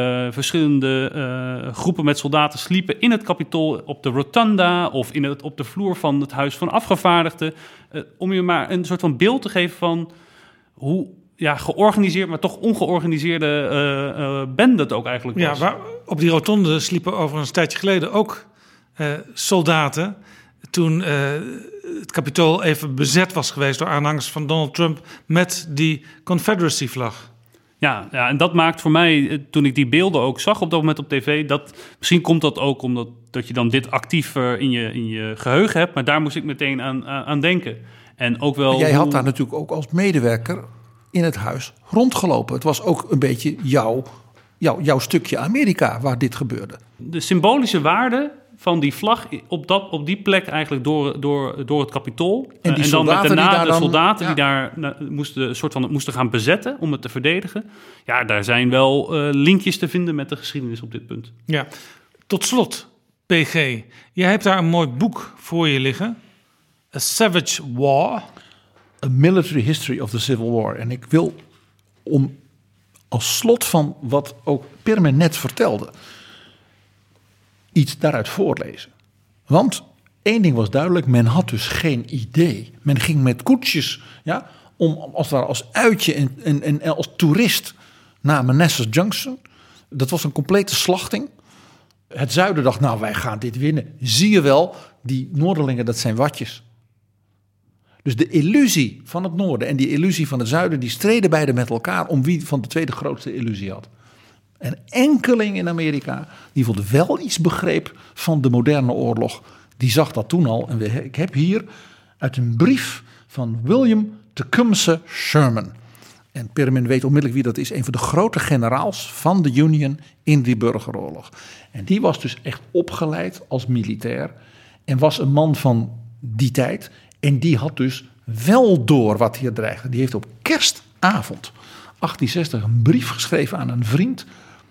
Verschillende groepen met soldaten sliepen in het Capitool op de rotunda of op de vloer van het Huis van Afgevaardigden. Om je maar een soort van beeld te geven van hoe georganiseerd, maar toch ongeorganiseerde bende het ook eigenlijk was. Ja, op die rotonde sliepen overigens een tijdje geleden ook soldaten. Toen het Capitool even bezet was geweest door aanhangers van Donald Trump met die Confederacy-vlag. Ja, en dat maakt voor mij, toen ik die beelden ook zag op dat moment op tv, misschien komt dat ook omdat dat je dan dit actief in je geheugen hebt, maar daar moest ik meteen aan denken. En ook wel. Jij had daar natuurlijk ook als medewerker in het huis rondgelopen. Het was ook een beetje jouw stukje Amerika waar dit gebeurde. De symbolische waarde van die vlag op die plek eigenlijk door het Capitool. En die dan daarna de soldaten ja, die daar moesten gaan bezetten om het te verdedigen. Ja, daar zijn wel linkjes te vinden met de geschiedenis op dit punt. Ja, tot slot, PG. Jij hebt daar een mooi boek voor je liggen. A Savage War. A Military History of the Civil War. En ik wil als slot van wat ook Pirmin net vertelde, iets daaruit voorlezen. Want één ding was duidelijk, men had dus geen idee. Men ging met koetsjes, om als het ware als uitje en als toerist naar Manassas Junction. Dat was een complete slachting. Het zuiden dacht, nou, wij gaan dit winnen. Zie je wel, die Noorderlingen, dat zijn watjes. Dus de illusie van het noorden en die illusie van het zuiden, die streden beide met elkaar om wie van de twee de grootste illusie had. Een enkeling in Amerika, die wel iets begreep van de moderne oorlog, die zag dat toen al. En ik heb hier uit een brief van William Tecumseh Sherman. En Pirmin weet onmiddellijk wie dat is. Een van de grote generaals van de Union in die burgeroorlog. En die was dus echt opgeleid als militair. En was een man van die tijd. En die had dus wel door wat hier dreigde. Die heeft op kerstavond 1860 een brief geschreven aan een vriend.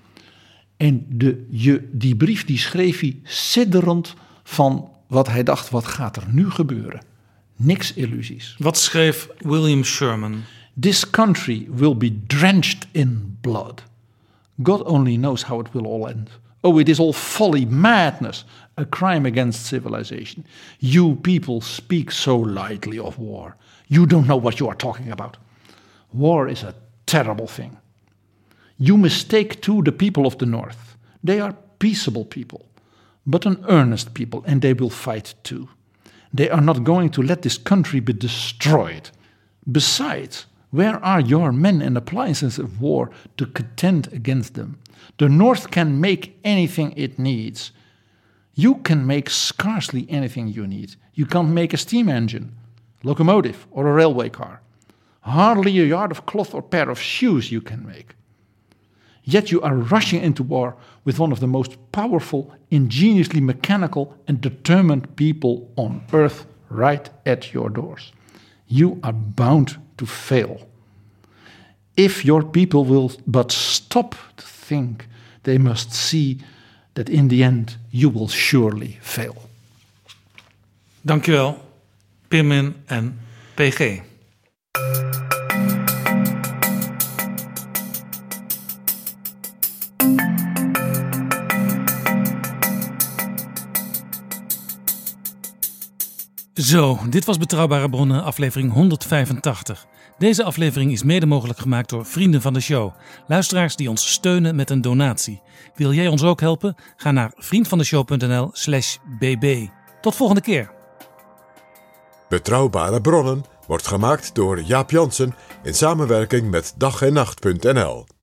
En die brief die schreef hij sidderend van wat hij dacht, wat gaat er nu gebeuren? Niks illusies. Wat schreef William Sherman? This country will be drenched in blood. God only knows how it will all end. Oh, it is all folly, madness, a crime against civilization. You people speak so lightly of war. You don't know what you are talking about. War is a terrible thing. You mistake too the people of the North. They are peaceable people, but an earnest people, and they will fight too. They are not going to let this country be destroyed. Besides, where are your men and appliances of war to contend against them? The North can make anything it needs. You can make scarcely anything you need. You can't make a steam engine, locomotive, or a railway car. Hardly a yard of cloth or pair of shoes you can make. Yet you are rushing into war with one of the most powerful, ingeniously mechanical and determined people on earth right at your doors. You are bound to fail. If your people will but stop to think, they must see that in the end you will surely fail. Dankjewel, Pirmin en PG. Zo, dit was Betrouwbare Bronnen, aflevering 185. Deze aflevering is mede mogelijk gemaakt door vrienden van de show. Luisteraars die ons steunen met een donatie. Wil jij ons ook helpen? Ga naar vriendvandeshow.nl/bb. Tot volgende keer. Betrouwbare bronnen wordt gemaakt door Jaap Jansen in samenwerking met dag-en-nacht.nl.